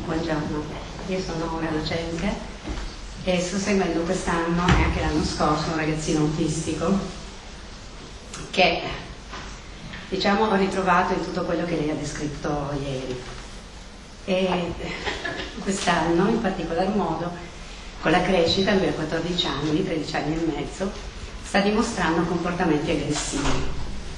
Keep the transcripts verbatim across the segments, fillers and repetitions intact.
Buongiorno, io sono una docente e sto seguendo quest'anno e anche l'anno scorso un ragazzino autistico che, diciamo, ho ritrovato in tutto quello che lei ha descritto ieri. E quest'anno, in particolar modo, con la crescita, lui ha quattordici anni, tredici anni e mezzo, sta dimostrando comportamenti aggressivi.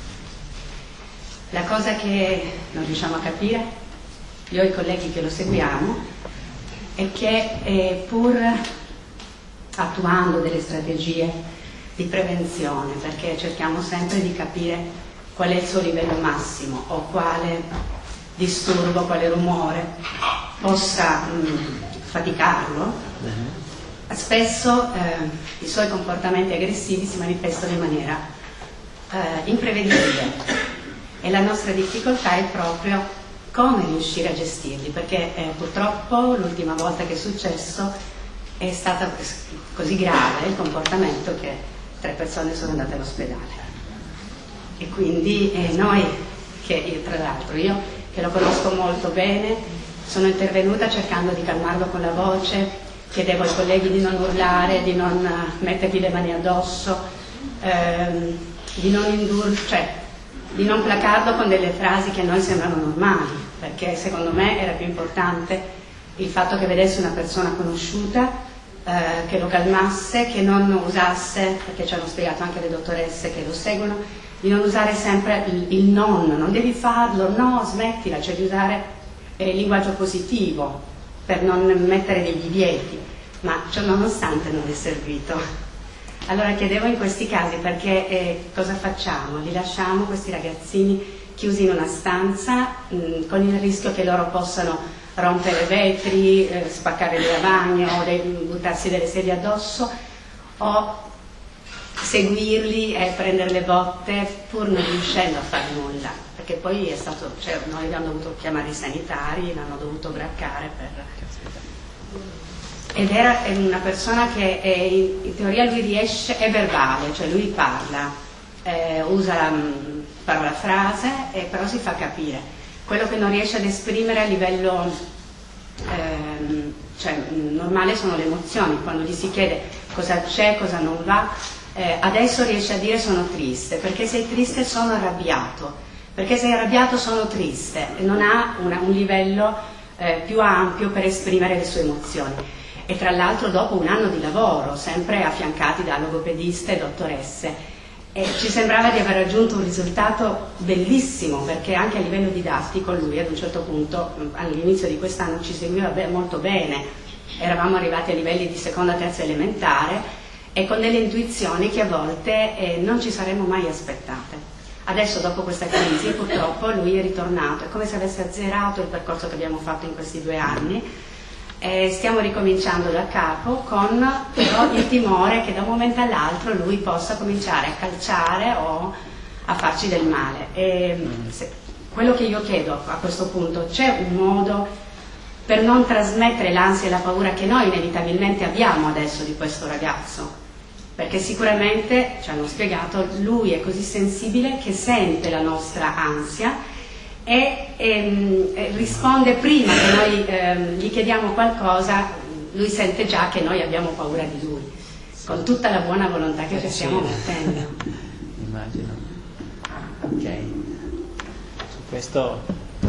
La cosa che non riusciamo a capire, io e i colleghi che lo seguiamo, è che eh, pur attuando delle strategie di prevenzione, perché cerchiamo sempre di capire qual è il suo livello massimo o quale disturbo, quale rumore possa mh, faticarlo, spesso eh, i suoi comportamenti aggressivi si manifestano in maniera eh, imprevedibile. E la nostra difficoltà è proprio come riuscire a gestirli, perché eh, purtroppo l'ultima volta che è successo è stato così grave il comportamento che tre persone sono andate all'ospedale. E quindi eh, noi, che io, tra l'altro io che lo conosco molto bene, sono intervenuta cercando di calmarlo con la voce, chiedevo ai colleghi di non urlare, di non mettergli le mani addosso, ehm, di non indurre, cioè di non placarlo con delle frasi che a noi sembrano normali, perché secondo me era più importante il fatto che vedesse una persona conosciuta, eh, che lo calmasse, che non usasse, perché ci hanno spiegato anche le dottoresse che lo seguono, di non usare sempre il, il non, non devi farlo, no, smettila, cioè di usare eh, il linguaggio positivo per non mettere dei divieti, ma ciò nonostante non è servito. Allora chiedevo in questi casi perché eh, cosa facciamo? Li lasciamo questi ragazzini chiusi in una stanza mh, con il rischio che loro possano rompere vetri, eh, spaccare le lavagne o de- buttarsi delle sedie addosso, o seguirli e prendere le botte pur non riuscendo a fare nulla, perché poi è stato, cioè, noi abbiamo dovuto chiamare i sanitari, l'hanno dovuto braccare per... Ed era una persona che è, in teoria lui riesce, è verbale, cioè lui parla, eh, usa la mh, parola frase, e però si fa capire. Quello che non riesce ad esprimere a livello ehm, cioè, normale sono le emozioni. Quando gli si chiede cosa c'è, cosa non va, eh, adesso riesce a dire sono triste, perché sei triste sono arrabbiato, perché sei arrabbiato sono triste, e non ha una, un livello eh, più ampio per esprimere le sue emozioni. E tra l'altro dopo un anno di lavoro, sempre affiancati da logopediste e dottoresse, e ci sembrava di aver raggiunto un risultato bellissimo, perché anche a livello didattico lui ad un certo punto, all'inizio di quest'anno, ci seguiva be- molto bene, eravamo arrivati a livelli di seconda, terza elementare, e con delle intuizioni che a volte eh, non ci saremmo mai aspettate. Adesso dopo questa crisi purtroppo lui è ritornato, è come se avesse azzerato il percorso che abbiamo fatto in questi due anni. Eh, stiamo ricominciando da capo, con però il timore che da un momento all'altro lui possa cominciare a calciare o a farci del male. E, se, quello che io chiedo a questo punto, c'è un modo per non trasmettere l'ansia e la paura che noi inevitabilmente abbiamo adesso di questo ragazzo? Perché sicuramente, ci hanno spiegato, lui è così sensibile che sente la nostra ansia e ehm, risponde prima che noi ehm, gli chiediamo qualcosa, lui sente già che noi abbiamo paura di lui, con tutta la buona volontà che ci stiamo mettendo. Immagino. Ok. Su questo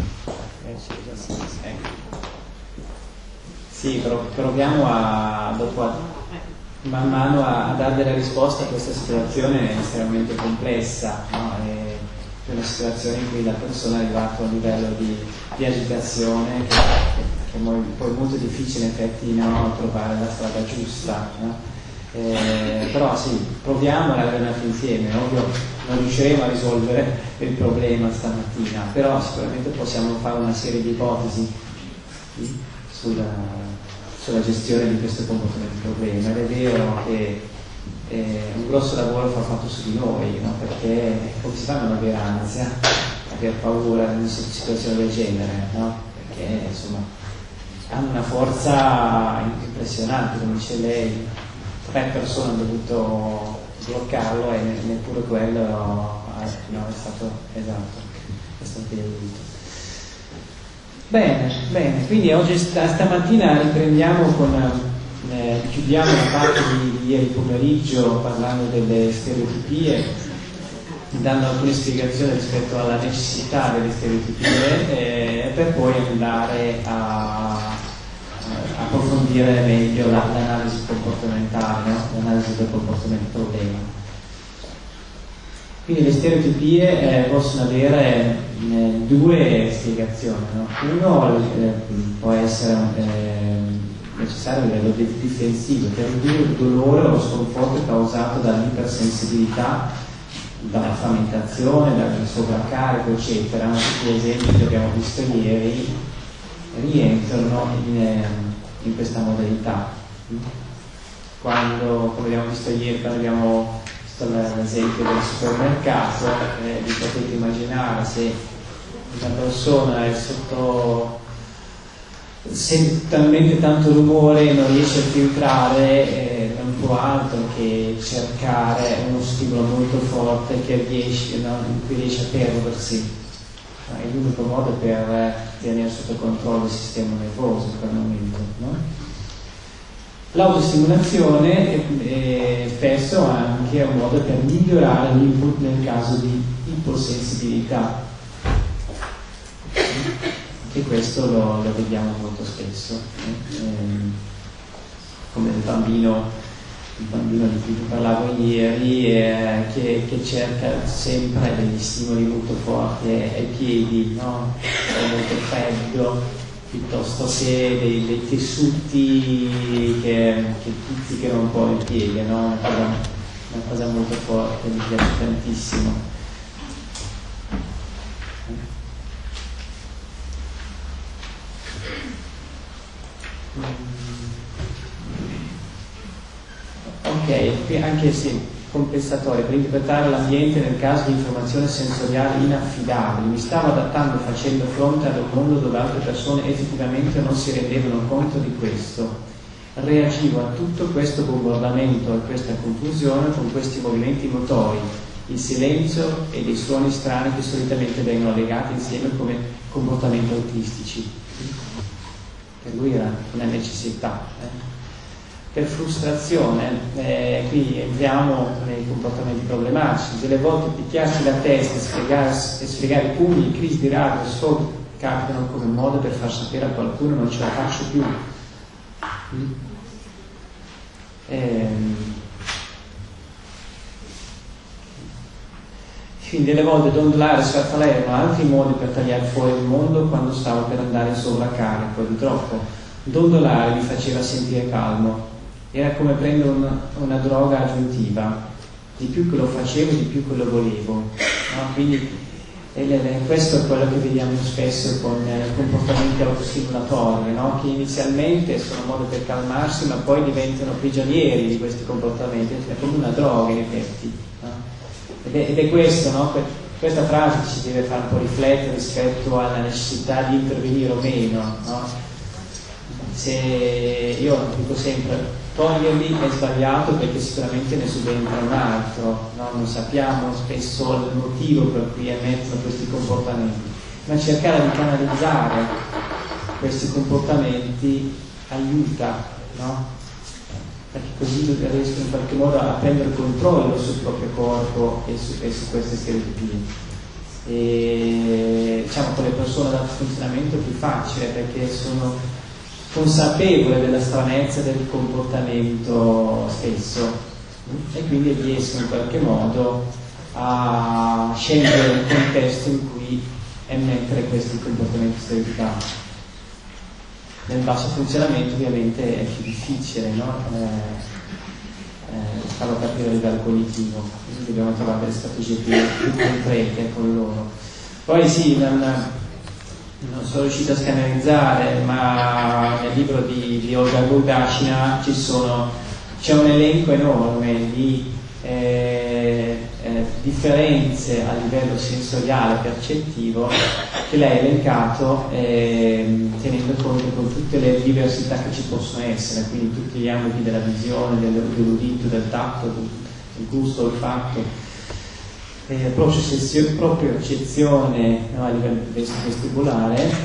sì, proviamo a dopo a, man mano a, a dare delle risposte a questa situazione estremamente complessa, no? E, una situazione in cui la persona è arrivata a un livello di, di agitazione che, che è poi molto difficile in effetti, no, trovare la strada giusta, no? Eh, però sì, proviamo a ragionare insieme. Ovvio non riusciremo a risolvere il problema stamattina, però sicuramente possiamo fare una serie di ipotesi sì, sulla, sulla gestione di questo comportamento di problema. Ed è vero che Eh, un grosso lavoro fa fatto su di noi, no? Perché come si fa a non avere ansia, aver paura in una situazione del genere, no? Perché insomma hanno una forza impressionante, come dice lei, tre persone hanno dovuto bloccarlo e neppure quello no, è stato esatto, è stato aiuto. Bene, bene, quindi oggi sta, stamattina riprendiamo con, eh, chiudiamo la parte di, di ieri pomeriggio parlando delle stereotipie, dando alcune spiegazioni rispetto alla necessità delle stereotipie, eh, per poi andare a eh, approfondire meglio la, l'analisi comportamentale, no? L'analisi del comportamento problema. Quindi le stereotipie eh, possono avere eh, due spiegazioni, no? Uno eh, può essere eh, necessario a livello difensivo per ridurre il dolore o lo sconforto causato dall'ipersensibilità, dalla frammentazione, dal sovraccarico, eccetera. Tutti gli esempi che abbiamo visto ieri rientrano in, in questa modalità. Quando, come abbiamo visto ieri, quando abbiamo l'esempio del supermercato, eh, vi potete immaginare se una persona è sotto, sente talmente tanto rumore e non riesce a filtrare, eh, non può altro che cercare uno stimolo molto forte che riesce, no, in cui riesce a perdersi. No, è l'unico modo per tenere sotto controllo il sistema nervoso in quel momento, no? L'autostimolazione è spesso anche un modo per migliorare l'input nel caso di iposensibilità, e questo lo, lo vediamo molto spesso, eh, come il bambino, il bambino di cui parlavo ieri, eh, che, che cerca sempre degli stimoli molto forti ai, ai piedi, no? È molto freddo, piuttosto che dei, dei tessuti che, che pizzicano un po' il piede, no? Una cosa, una cosa molto forte, mi piace tantissimo. Ok, anche sì, compensatorio per interpretare l'ambiente nel caso di informazione sensoriale inaffidabile. Mi stavo adattando facendo fronte ad un mondo dove altre persone effettivamente non si rendevano conto di questo. Reagivo a tutto questo bombardamento, a questa confusione con questi movimenti motori, il silenzio e dei suoni strani che solitamente vengono legati insieme come comportamenti autistici. Per lui era una necessità. Eh? Per frustrazione, eh, qui entriamo nei comportamenti problematici, delle volte picchiarsi la testa e spiegare, e spiegare i pugni, i crisi di rabbia e sfogo capitano come modo per far sapere a qualcuno non ce la faccio più. Mm. Ehm. Quindi delle volte dondolare e sfarfallare erano altri modi per tagliare fuori il mondo quando stavo per andare in sovraccarico, di troppo. Dondolare mi faceva sentire calmo. Era come prendere una, una droga aggiuntiva, di più che lo facevo, di più che lo volevo, no? Quindi eh, questo è quello che vediamo spesso con eh, comportamenti autostimolatori, no? Che inizialmente sono un modo per calmarsi, ma poi diventano prigionieri di questi comportamenti, è come una droga in effetti, no? ed, è, ed è questo, no? Questa frase ci deve fare un po' riflettere rispetto alla necessità di intervenire o meno, no? Se io dico sempre, toglierli è sbagliato perché sicuramente ne subentra un altro, no? Non sappiamo spesso il motivo per cui emergono questi comportamenti, ma cercare di canalizzare questi comportamenti aiuta, no? Perché così riescono in qualche modo a prendere controllo sul proprio corpo e su, e su queste stereotipie. E diciamo con le persone ad alto funzionamento è più facile perché sono consapevole della stranezza del comportamento stesso e quindi riescono in qualche modo a scendere nel contesto in cui emettere questi comportamenti stereotipati. Nel basso funzionamento ovviamente è più difficile, no? eh, eh, farlo capire a livello cognitivo, quindi dobbiamo trovare delle strategie più, più concrete con loro. Poi sì, non, non sono riuscito a scannerizzare, ma nel libro di, di Olga Gurdashina ci sono, c'è un elenco enorme di eh, eh, differenze a livello sensoriale percettivo che lei ha elencato eh, tenendo conto con tutte le diversità che ci possono essere, quindi tutti gli ambiti della visione, dell'udito, del tatto, del gusto, del olfatto. Eh, proprio eccezione no, a livello vestibolare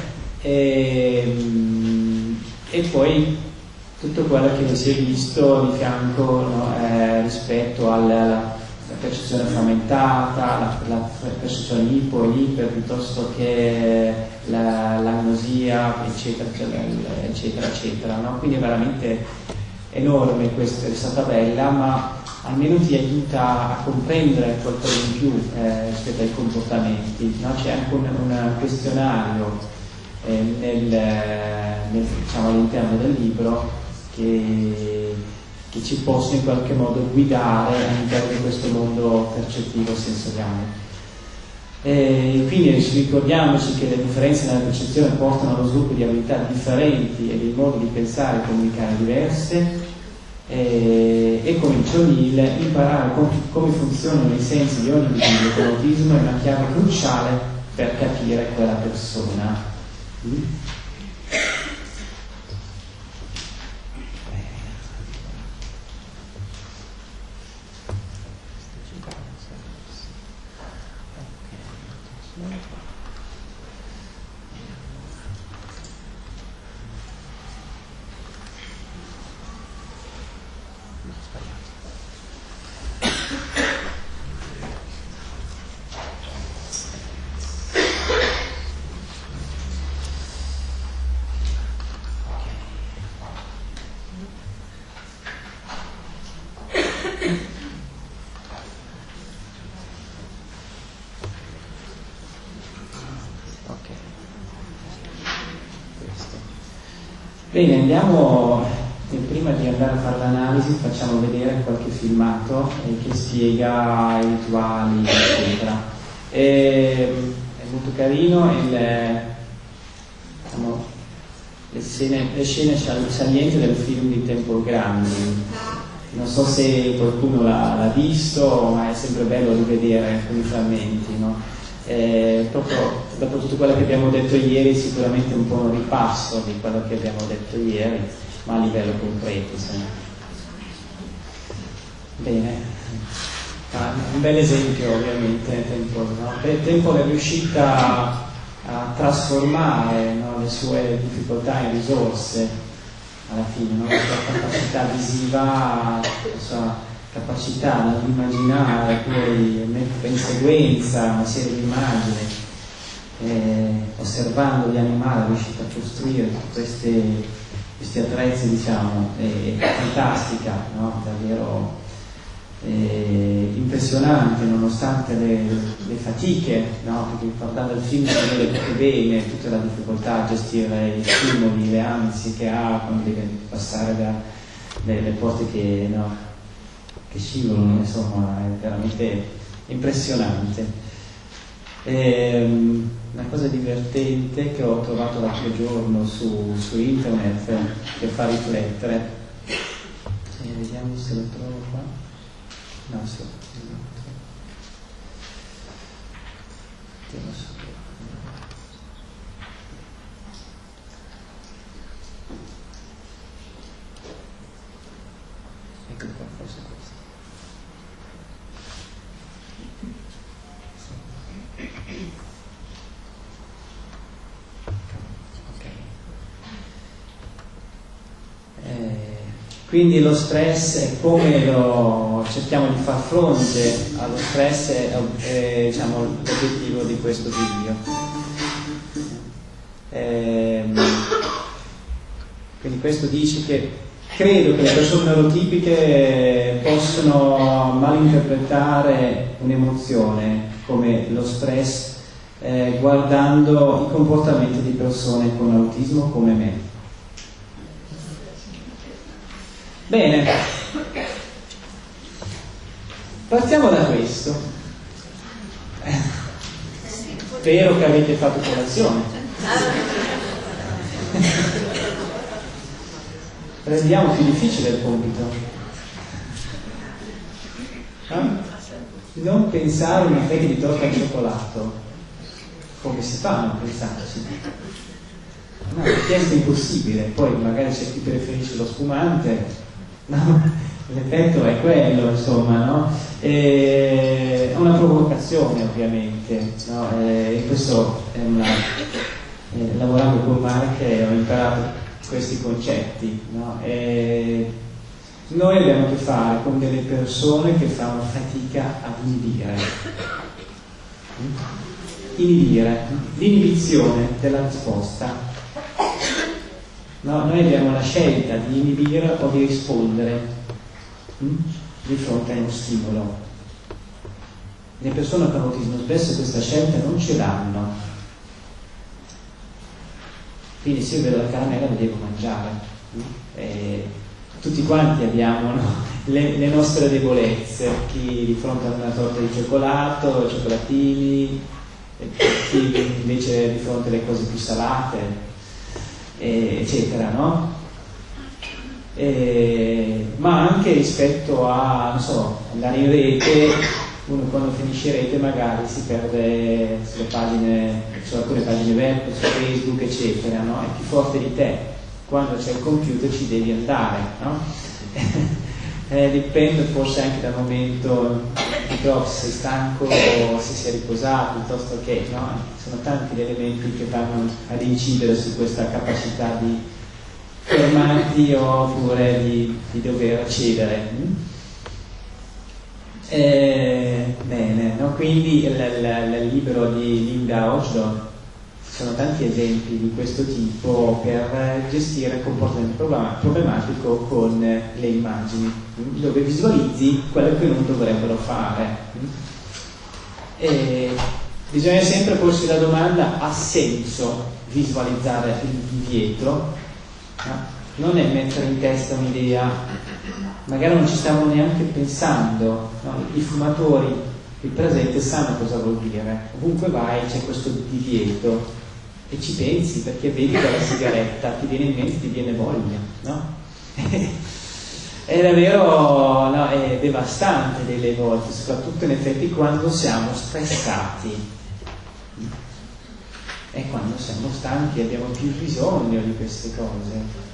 e, e poi tutto quello che si è visto di fianco, no, eh, rispetto alla, alla percezione frammentata, la, la percezione ipo, iper, piuttosto che la, l'agnosia, eccetera, eccetera, eccetera, no? Quindi è veramente enorme questa, questa tabella, ma almeno ti aiuta a comprendere qualcosa in più eh, rispetto ai comportamenti, no? C'è anche un, un questionario eh, nel, nel, diciamo, all'interno del libro che, che ci possa in qualche modo guidare all'interno di questo mondo percettivo sensoriale. E quindi ricordiamoci che le differenze nella percezione portano allo sviluppo di abilità differenti e dei modi di pensare e comunicare diverse, e, e come dice O'Neill, imparare com- come funzionano i sensi di ogni individuo con autismo è una chiave cruciale per capire quella persona. Mm? Bene, andiamo, e prima di andare a fare l'analisi facciamo vedere qualche filmato eh, che spiega i rituali, eccetera. E, è molto carino e le, diciamo, le, scene, le scene salienti del film di Temple Grandin. Non so se qualcuno l'ha, l'ha visto, ma è sempre bello rivedere alcuni frammenti, no? Eh, proprio dopo tutto quello che abbiamo detto ieri, sicuramente un po' un ripasso di quello che abbiamo detto ieri, ma a livello concreto, insomma. Bene, ah, un bel esempio ovviamente Temple, no? Temple è riuscita a, a trasformare, no, le sue difficoltà in risorse alla fine, no? La sua capacità visiva, la sua capacità di immaginare, poi mettere in seguenza una serie di immagini, eh, osservando gli animali, è riuscita a costruire queste, questi attrezzi, diciamo, è, è fantastica, no? Davvero eh, impressionante, nonostante le, le fatiche, no? Perché guardando il film si vede proprio bene tutta la difficoltà a gestire i stimoli, le ansie che ha quando deve passare dalle porte che, no, che scivolano, insomma, è veramente impressionante. E, um, una cosa divertente che ho trovato l'altro giorno su, su internet che fa riflettere, e vediamo se lo trovo qua. No, so, lo so. Ecco qua, forse questo. Quindi lo stress è come lo cerchiamo di far fronte allo stress, è, è diciamo, l'obiettivo di questo video. Ehm, quindi questo dice che credo che le persone neurotipiche possono malinterpretare un'emozione come lo stress eh, guardando i comportamenti di persone con autismo come me. Bene, partiamo da questo. Spero che avete fatto colazione. Rendiamo più difficile il compito. Eh? Non pensare a una fetta di torta al cioccolato. Come si fa a non pensarci? No, perché è impossibile. Poi magari c'è chi preferisce lo spumante. No, l'effetto è quello, insomma, no? E è una provocazione, ovviamente, no? E questo è una, eh, lavorando con Mark ho imparato questi concetti, no? E noi abbiamo a che fare con delle persone che fanno fatica ad inibire. Inibire, l'inibizione della risposta. No, noi abbiamo la scelta di inibire o di rispondere hm? di fronte a uno stimolo. Le persone con autismo spesso questa scelta non ce l'hanno. Quindi se io vedo la caramella la devo mangiare. E tutti quanti abbiamo, no? le, le nostre debolezze, chi di fronte a una torta di cioccolato, cioccolatini, chi invece di fronte alle cose più salate, eccetera, no? E, ma anche rispetto a, non so, andare in rete, uno quando finisce rete magari si perde sulle pagine, su alcune pagine web, su Facebook, eccetera, no? È più forte di te. Quando c'è il computer ci devi andare, no? eh, dipende forse anche dal momento di trovi, se sei stanco o se sei riposato, piuttosto che, no? Sono tanti gli elementi che vanno ad incidere su questa capacità di fermarti oppure di, di dover cedere. Eh, bene, no? Quindi il, il, il libro di Linda Osborne, ci sono tanti esempi di questo tipo per gestire il comportamento problematico con le immagini, dove visualizzi quello che non dovrebbero fare. E bisogna sempre porsi la domanda: ha senso visualizzare il divieto? No? Non è mettere in testa un'idea, magari non ci stavano neanche pensando, no? I fumatori, il presente, sanno cosa vuol dire. Ovunque vai c'è questo divieto e ci pensi perché vedi quella sigaretta, ti viene in mente, ti viene voglia, no? È davvero, no, è devastante delle volte, soprattutto in effetti quando siamo stressati e quando siamo stanchi abbiamo più bisogno di queste cose.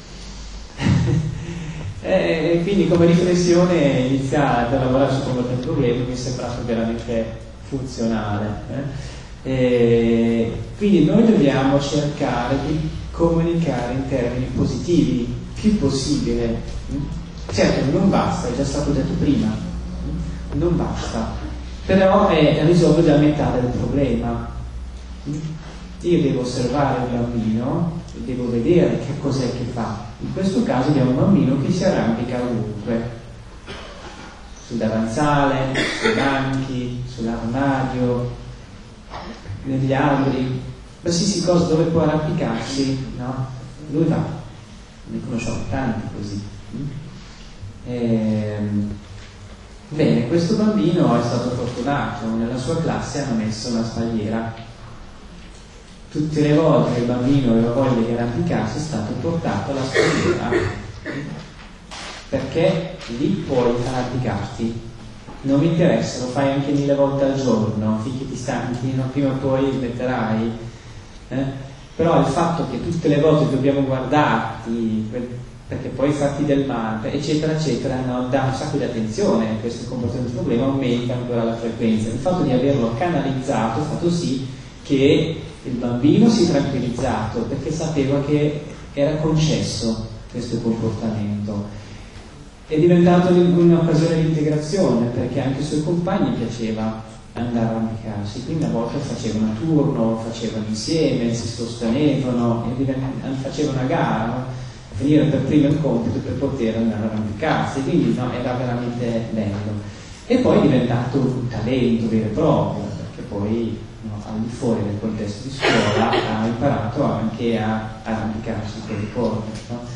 E quindi come riflessione iniziale per lavorare su comportamento problemi mi è sembrato veramente funzionale. Eh? E quindi noi dobbiamo cercare di comunicare in termini positivi più possibile. Certo, non basta, è già stato detto prima, non basta, però è risolvere la metà del problema. Io devo osservare il bambino, devo vedere che cos'è che fa. In questo caso abbiamo un bambino che si arrampica ovunque, sul davanzale, sui banchi, sull'armadio, negli alberi, qualsiasi cosa dove può arrampicarsi, no? Lui va, ne conosciamo tanti così. E, bene, questo bambino è stato fortunato, nella sua classe hanno messo una spalliera. Tutte le volte che il bambino aveva voglia di arrampicarsi è stato portato alla spalliera, perché lì puoi arrampicarti, non mi interessa, lo fai anche mille volte al giorno, finché ti stanchi, no? Prima o poi smetterai, eh? Però il fatto che tutte le volte dobbiamo guardarti perché poi farti del male, eccetera eccetera, no? Dà un sacco di attenzione a questo comportamento problema, aumenta ancora la frequenza. Il fatto di averlo canalizzato ha fatto sì che il bambino si è tranquillizzato perché sapeva che era concesso questo comportamento. È diventato un'occasione di integrazione perché anche ai suoi compagni piaceva andare a arrampicarsi, quindi a volte facevano a turno, facevano insieme, si sostenevano e facevano una gara, no? Finire per primo il compito per poter andare a arrampicarsi, quindi no, era veramente bello. E poi è diventato un talento vero e proprio, perché poi no, al di fuori del contesto di scuola ha imparato anche a arrampicarsi con le corde, no?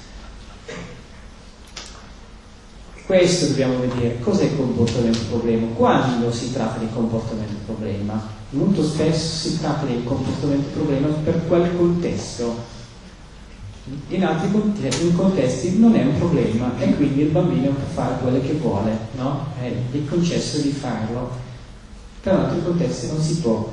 Questo dobbiamo vedere, cos'è il comportamento problema. Quando si tratta di comportamento problema, molto spesso si tratta di comportamento problema per quel contesto. In altri contesti non è un problema e quindi il bambino può fare quello che vuole, no? È concesso di farlo. Per altri contesti non si può.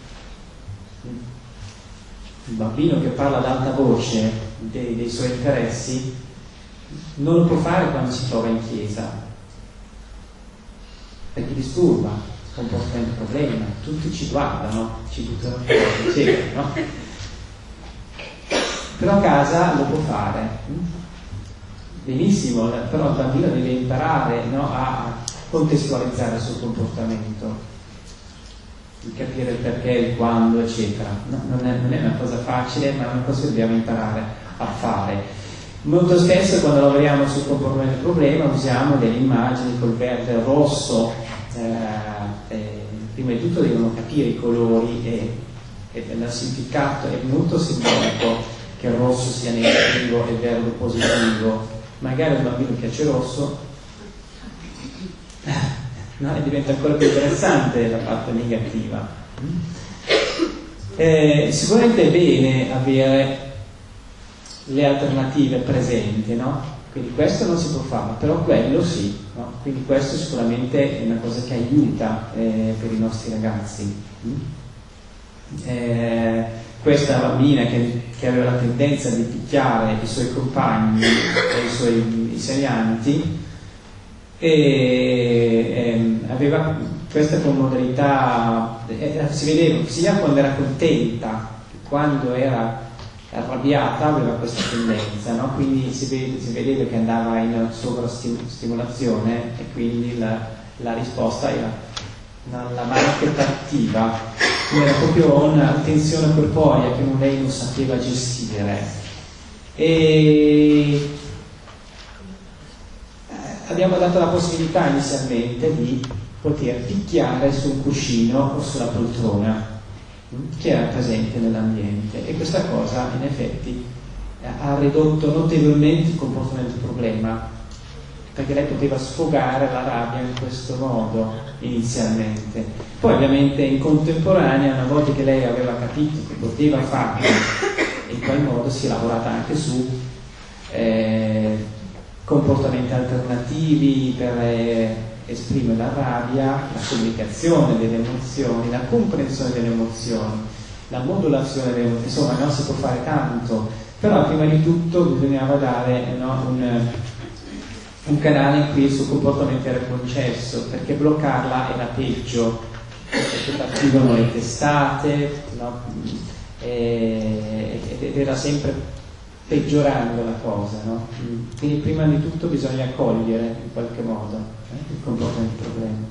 Il bambino che parla ad alta voce dei, dei suoi interessi non lo può fare quando si trova in chiesa, perché disturba, comportamento problema, tutti ci guardano, ci buttano fuori, eccetera, no? però a casa lo può fare. Benissimo, però il bambino deve imparare, no, a contestualizzare il suo comportamento, di capire il perché, il quando, eccetera. No, non, è, non è una cosa facile, ma è una cosa che dobbiamo imparare a fare. Molto spesso quando lavoriamo sul comportamento del problema usiamo delle immagini col verde e il rosso, eh, eh, prima di tutto devono capire i colori e, e il significato è molto simbolico che il rosso sia negativo e il verde positivo. Magari un bambino piace rosso, no, e diventa ancora più interessante la parte negativa. Eh, sicuramente è bene avere le alternative presenti, no? Quindi questo non si può fare, però quello sì, no? Quindi questo sicuramente è una cosa che aiuta eh, per i nostri ragazzi. Eh, questa bambina che, che aveva la tendenza di picchiare i suoi compagni e i suoi insegnanti e ehm, aveva questa modalità, eh, si vedeva sia quando era contenta che quando era arrabbiata aveva questa tendenza, no? Quindi si, vede, si vedeva che andava in sovrastimolazione e quindi la, la risposta era la marchetta attiva, era proprio una tensione corporea che lei non sapeva gestire. E abbiamo dato la possibilità inizialmente di poter picchiare su un cuscino o sulla poltrona che era presente nell'ambiente, e questa cosa in effetti ha ridotto notevolmente il comportamento del problema, perché lei poteva sfogare la rabbia in questo modo inizialmente. Poi ovviamente in contemporanea, una volta che lei aveva capito che poteva farlo, in quel modo si è lavorata anche su eh, comportamenti alternativi per eh, esprimere la rabbia, la comunicazione delle emozioni, la comprensione delle emozioni, la modulazione delle emozioni. Insomma, non si può fare tanto, però prima di tutto bisognava dare, no, un, un canale in cui il suo comportamento era concesso, perché bloccarla era peggio, perché partivano le testate, no? e, ed era sempre peggiorando la cosa, no? Quindi prima di tutto bisogna cogliere in qualche modo eh, il comportamento del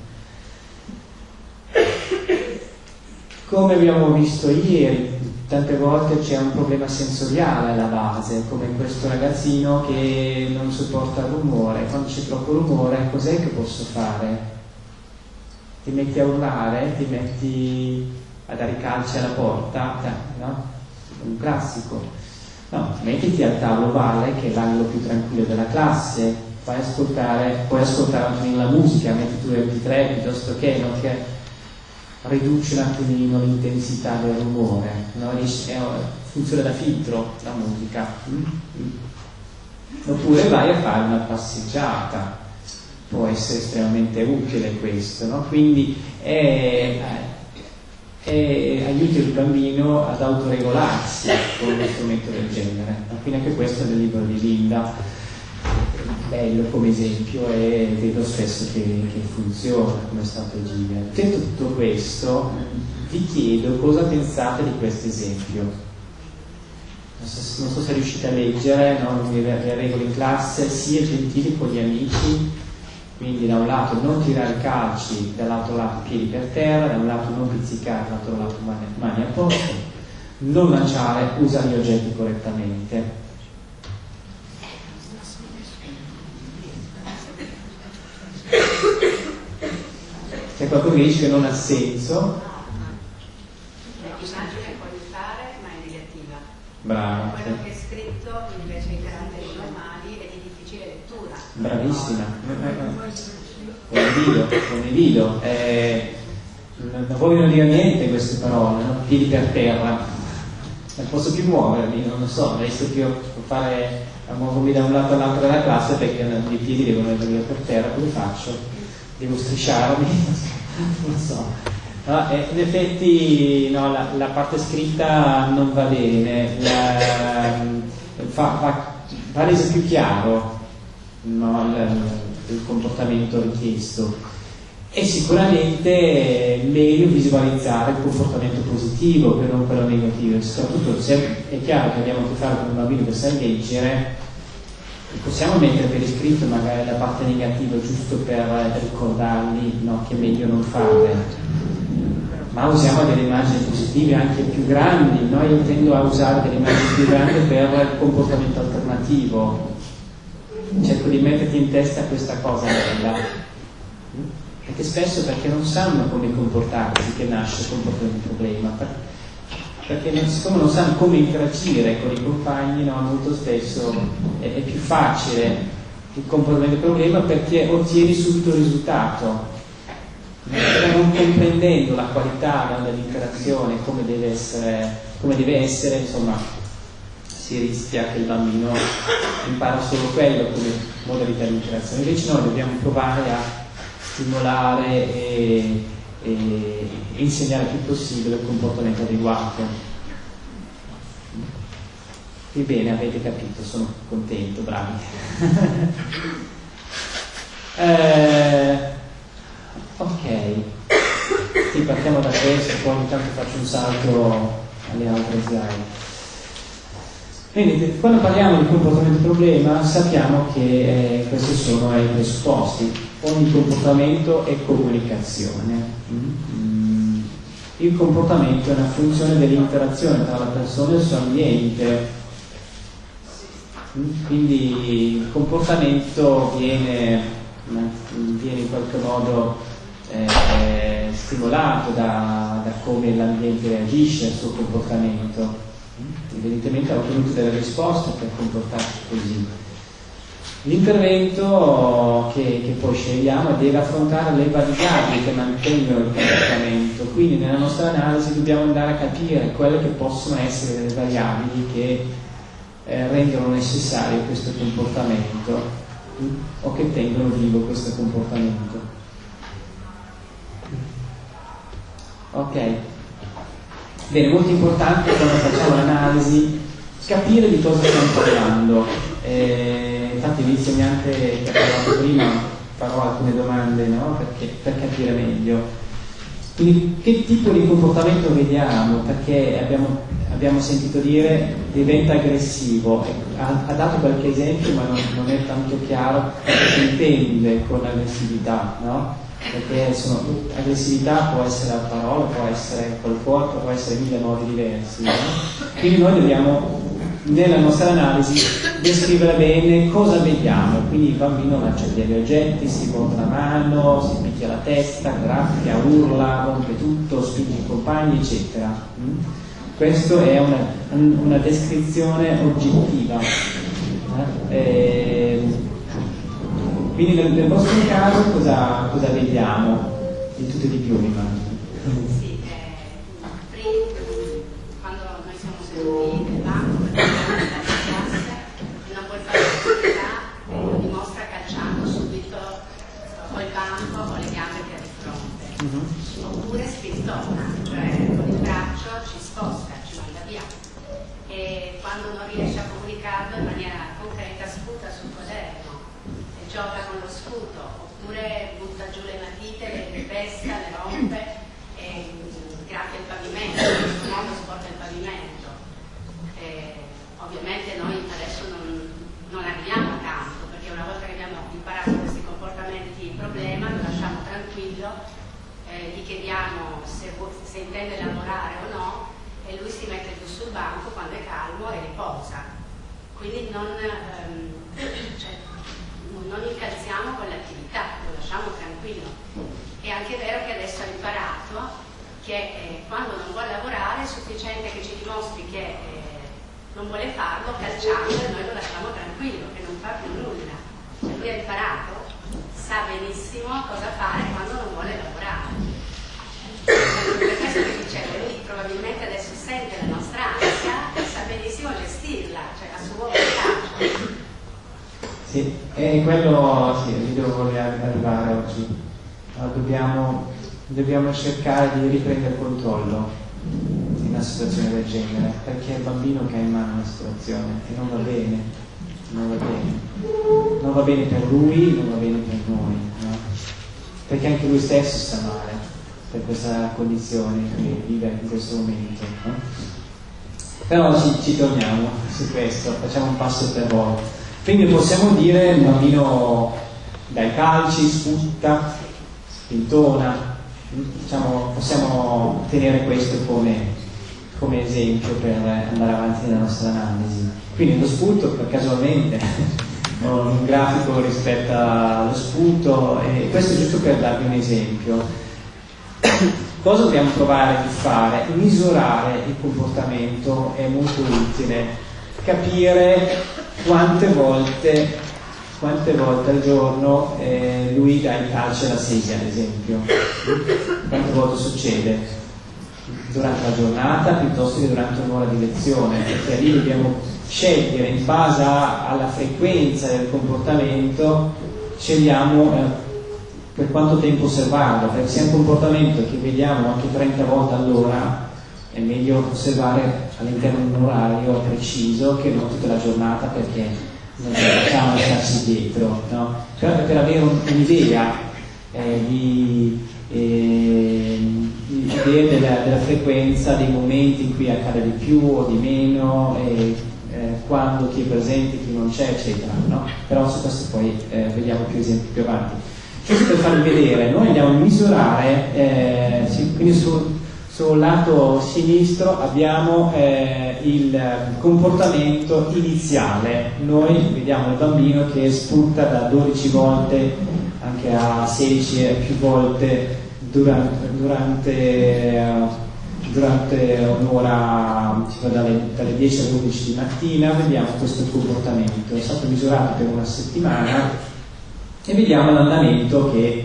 problema. Come abbiamo visto ieri, tante volte c'è un problema sensoriale alla base, come in questo ragazzino che non sopporta il rumore. Quando c'è troppo rumore, cos'è che posso fare? Ti metti a urlare, ti metti a dare calci alla porta, no? Un classico. No, mettiti al tavolo valle, che è l'angolo più tranquillo della classe, fai ascoltare, puoi ascoltare anche la musica, metti tu M P tre piuttosto che, no, che riduci un attimino l'intensità del rumore, no? Funziona da filtro la musica. Oppure vai a fare una passeggiata, può essere estremamente utile questo, no? Quindi è, e aiuta il bambino ad autoregolarsi con uno strumento del genere. Quindi anche questo è nel libro di Linda, bello come esempio, e vedo spesso che, che funziona come strategia. Detto tutto questo, vi chiedo cosa pensate di questo esempio. Non so, non so se riuscite a leggere, no? Le regole in classe: sia gentili con gli amici, quindi da un lato non tirare calci, dall'altro lato piedi per terra, da un lato non pizzicare, dall'altro lato mani, mani a posto, non lanciare, usa gli oggetti correttamente. C'è qualcuno che dice che non ha senso. L'immagine può aiutare, ma è negativa. Bravo. Quello che è scritto invece in caratteri normali è di difficile lettura. Bravissima. Condivido, condivido. Eh, non vogliono dire niente queste parole, no? Piedi per terra. Non posso più muovermi, non lo so, adesso più fare a muovermi da un lato all'altro della classe perché i piedi devono essere per terra, come faccio? Devo strisciarmi? Non so. No, eh, in effetti no, la, la parte scritta non va bene, la, fa, fa, va reso più chiaro, no, il, il comportamento richiesto. è sicuramente meglio visualizzare il comportamento positivo che non quello negativo, e soprattutto se è chiaro che abbiamo a che fare con un bambino che sa leggere, possiamo mettere per iscritto magari la parte negativa giusto per ricordargli, no, che è meglio non farle, ma usiamo delle immagini positive anche più grandi, no? Io tendo a usare delle immagini più grandi per il comportamento alternativo, cerco di metterti in testa questa cosa bella, perché spesso perché non sanno come comportarsi che nasce il comportamento di problema, perché non, siccome non sanno come interagire con i compagni, no, molto spesso è, è più facile il comportamento di problema perché ottieni subito il risultato, non comprendendo la qualità, no, dell'interazione, come deve essere, come deve essere, insomma, si rischia che il bambino impara solo quello come modalità di interazione. Invece noi dobbiamo provare a stimolare e, e, e insegnare il più possibile il comportamento adeguato. E bene, avete capito, sono contento, bravi. eh, ok, sì, partiamo da questo, poi intanto faccio un salto alle altre slide. Quindi, quando parliamo di comportamento problema, sappiamo che eh, questi sono i presupposti. Ogni comportamento è comunicazione. Mm. Il comportamento è una funzione dell'interazione tra la persona e il suo ambiente. Mm. Quindi il comportamento viene, viene in qualche modo eh, stimolato da, da come l'ambiente reagisce al suo comportamento. Evidentemente ha ottenuto delle risposte per comportarsi così. L'intervento che, che poi scegliamo deve affrontare le variabili che mantengono il comportamento, quindi nella nostra analisi dobbiamo andare a capire quelle che possono essere le variabili che eh, rendono necessario questo comportamento mh, o che tengono vivo questo comportamento. Ok. Bene, molto importante quando facciamo l'analisi capire di cosa stiamo parlando. Eh, infatti l'insegnante che ha parlato prima farò alcune domande, no? Perché, per capire meglio. Quindi che tipo di comportamento vediamo? Perché abbiamo, abbiamo sentito dire diventa aggressivo. Ha, ha dato qualche esempio ma non, non è tanto chiaro cosa si intende con aggressività, no? Perché insomma, aggressività può essere la parola, può essere col corpo, può essere mille modi diversi, no? Quindi noi dobbiamo nella nostra analisi descrivere bene cosa vediamo. Quindi il bambino lancia degli oggetti, si porta la mano, si picchia la testa, graffia, urla, rompe tutto, spinge i compagni, eccetera. Questa è una, una descrizione oggettiva. Eh, Quindi nel, nel vostro caso cosa, cosa vediamo? Di tutto e di più, mi immagino. Sì, eh, prima, quando noi siamo seduti nel banco per la classe e non vuol fare l'attività, lo dimostra calciando subito o il banco o le gambe che ha di fronte. Uh-huh. Oppure spintona, cioè con il braccio ci sposta, ci manda via. E quando non riesce a comunicarlo in maniera concreta sputa sul quaderno, gioca con lo sputo, oppure butta giù le matite, le pesta, le rompe e graffia il pavimento, in questo modo sporca il pavimento. E ovviamente noi adesso non, non arriviamo a campo, perché una volta che abbiamo imparato questi comportamenti in problema lo lasciamo tranquillo, eh, gli chiediamo se, se intende lavorare o no e lui si mette giù sul banco quando è calmo e riposa. Quindi non... Ehm, cioè, non incalziamo con l'attività, lo lasciamo tranquillo. È anche vero che adesso ha imparato che eh, quando non vuole lavorare è sufficiente che ci dimostri che eh, non vuole farlo calciando e noi lo lasciamo tranquillo, che non fa più nulla. Cioè lui ha imparato, sa benissimo cosa fare quando non vuole lavorare. Per questo che dicevo, lui probabilmente adesso sente la nostra ansia e sa benissimo gestirla, cioè a suo vantaggio. Sì, e quello sì, lì dove volevo arrivare oggi. Allora, dobbiamo, dobbiamo cercare di riprendere il controllo in una situazione del genere, perché è il bambino che ha in mano la situazione e non va bene, non va bene. Non va bene per lui, non va bene per noi, no? perché anche lui stesso sta male per questa condizione che vive in questo momento, no? Però ci, ci torniamo su questo, facciamo un passo per volta. Quindi possiamo dire il bambino dai calci, sputta, spintona, diciamo, possiamo tenere questo come, come esempio per andare avanti nella nostra analisi. Quindi lo spunto, casualmente ho un grafico rispetto allo spunto, e questo è giusto per darvi un esempio. Cosa dobbiamo provare di fare? Misurare il comportamento è molto utile, capire quante volte, quante volte al giorno eh, lui dà in calcio alla sedia, ad esempio. Quante volte succede? Durante la giornata piuttosto che durante un'ora di lezione, perché lì dobbiamo scegliere in base alla frequenza del comportamento, scegliamo eh, per quanto tempo osservarlo, perché se è un comportamento che vediamo anche trenta volte all'ora è meglio osservare all'interno di un orario preciso che non tutta la giornata, perché non facciamo starci dietro, no? Per, per avere un, un'idea eh, di, eh, di idea della, della frequenza dei momenti in cui accade di più o di meno, e eh, quando chi è presente, chi non c'è, eccetera, no? Però su questo poi eh, vediamo più esempi più avanti. Questo per farvi vedere, noi andiamo a misurare, eh, quindi sul, sul lato sinistro abbiamo eh, il comportamento iniziale. Noi vediamo il bambino che spunta da dodici volte anche a sedici e più volte durante, durante, durante un'ora, tipo dalle, dalle dieci alle dodici di mattina. Vediamo questo comportamento, è stato misurato per una settimana. E vediamo l'andamento che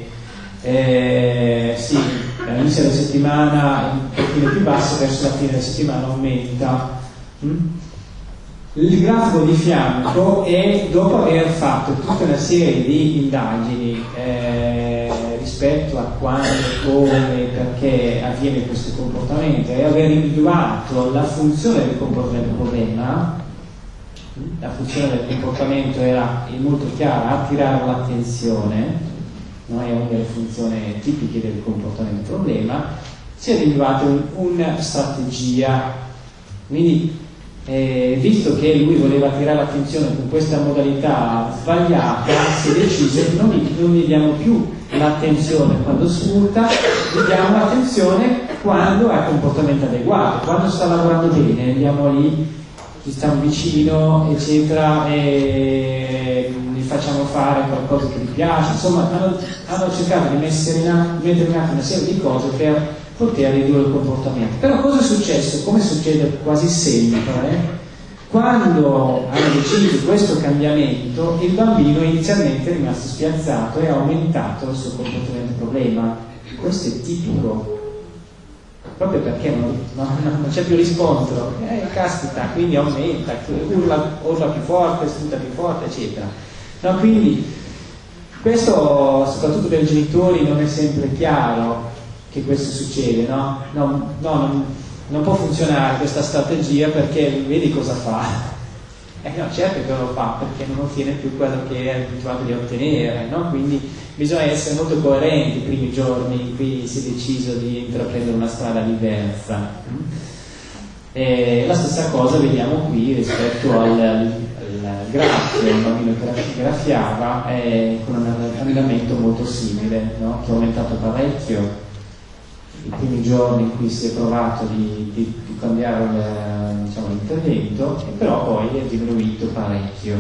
eh, sì, all'inizio della settimana un pochino più basso, verso la fine della settimana aumenta. Mm? Il grafico di fianco è dopo aver fatto tutta una serie di indagini eh, rispetto a quando, come, perché avviene questo comportamento, e aver individuato la funzione del comportamento del problema. La funzione del comportamento era molto chiara: attirare l'attenzione, no? È una delle funzioni tipiche del comportamento problema. Si è individuata un, una strategia, quindi eh, visto che lui voleva attirare l'attenzione con questa modalità sbagliata, si è deciso che non gli, non gli diamo più l'attenzione quando sfrutta, gli diamo l'attenzione quando ha comportamento adeguato, quando sta lavorando bene, andiamo lì, ci stiamo vicino, eccetera, e gli facciamo fare qualcosa che gli piace. Insomma, hanno, hanno cercato di mettere in atto una serie di cose per poter ridurre il comportamento. Però cosa è successo? Come succede quasi sempre, quando hanno deciso questo cambiamento, il bambino inizialmente è rimasto spiazzato e ha aumentato il suo comportamento problema. Questo è tipico, proprio perché non, non, non c'è più riscontro, eh, caspita, quindi aumenta, urla, urla più forte, sputa più forte, eccetera. No, quindi questo, soprattutto per i genitori, non è sempre chiaro che questo succede, no? No, no non, non può funzionare questa strategia, perché vedi cosa fa. Eh no, certo che lo fa, perché non ottiene più quello che è abituato di ottenere, no? Quindi bisogna essere molto coerenti i primi giorni in cui si è deciso di intraprendere una strada diversa. E la stessa cosa vediamo qui rispetto al, al grafico, il bambino che graffiava è con un andamento molto simile, no? Che è aumentato parecchio i primi giorni in cui si è provato di, di, di cambiare il, diciamo, l'intervento, e però poi è diminuito parecchio.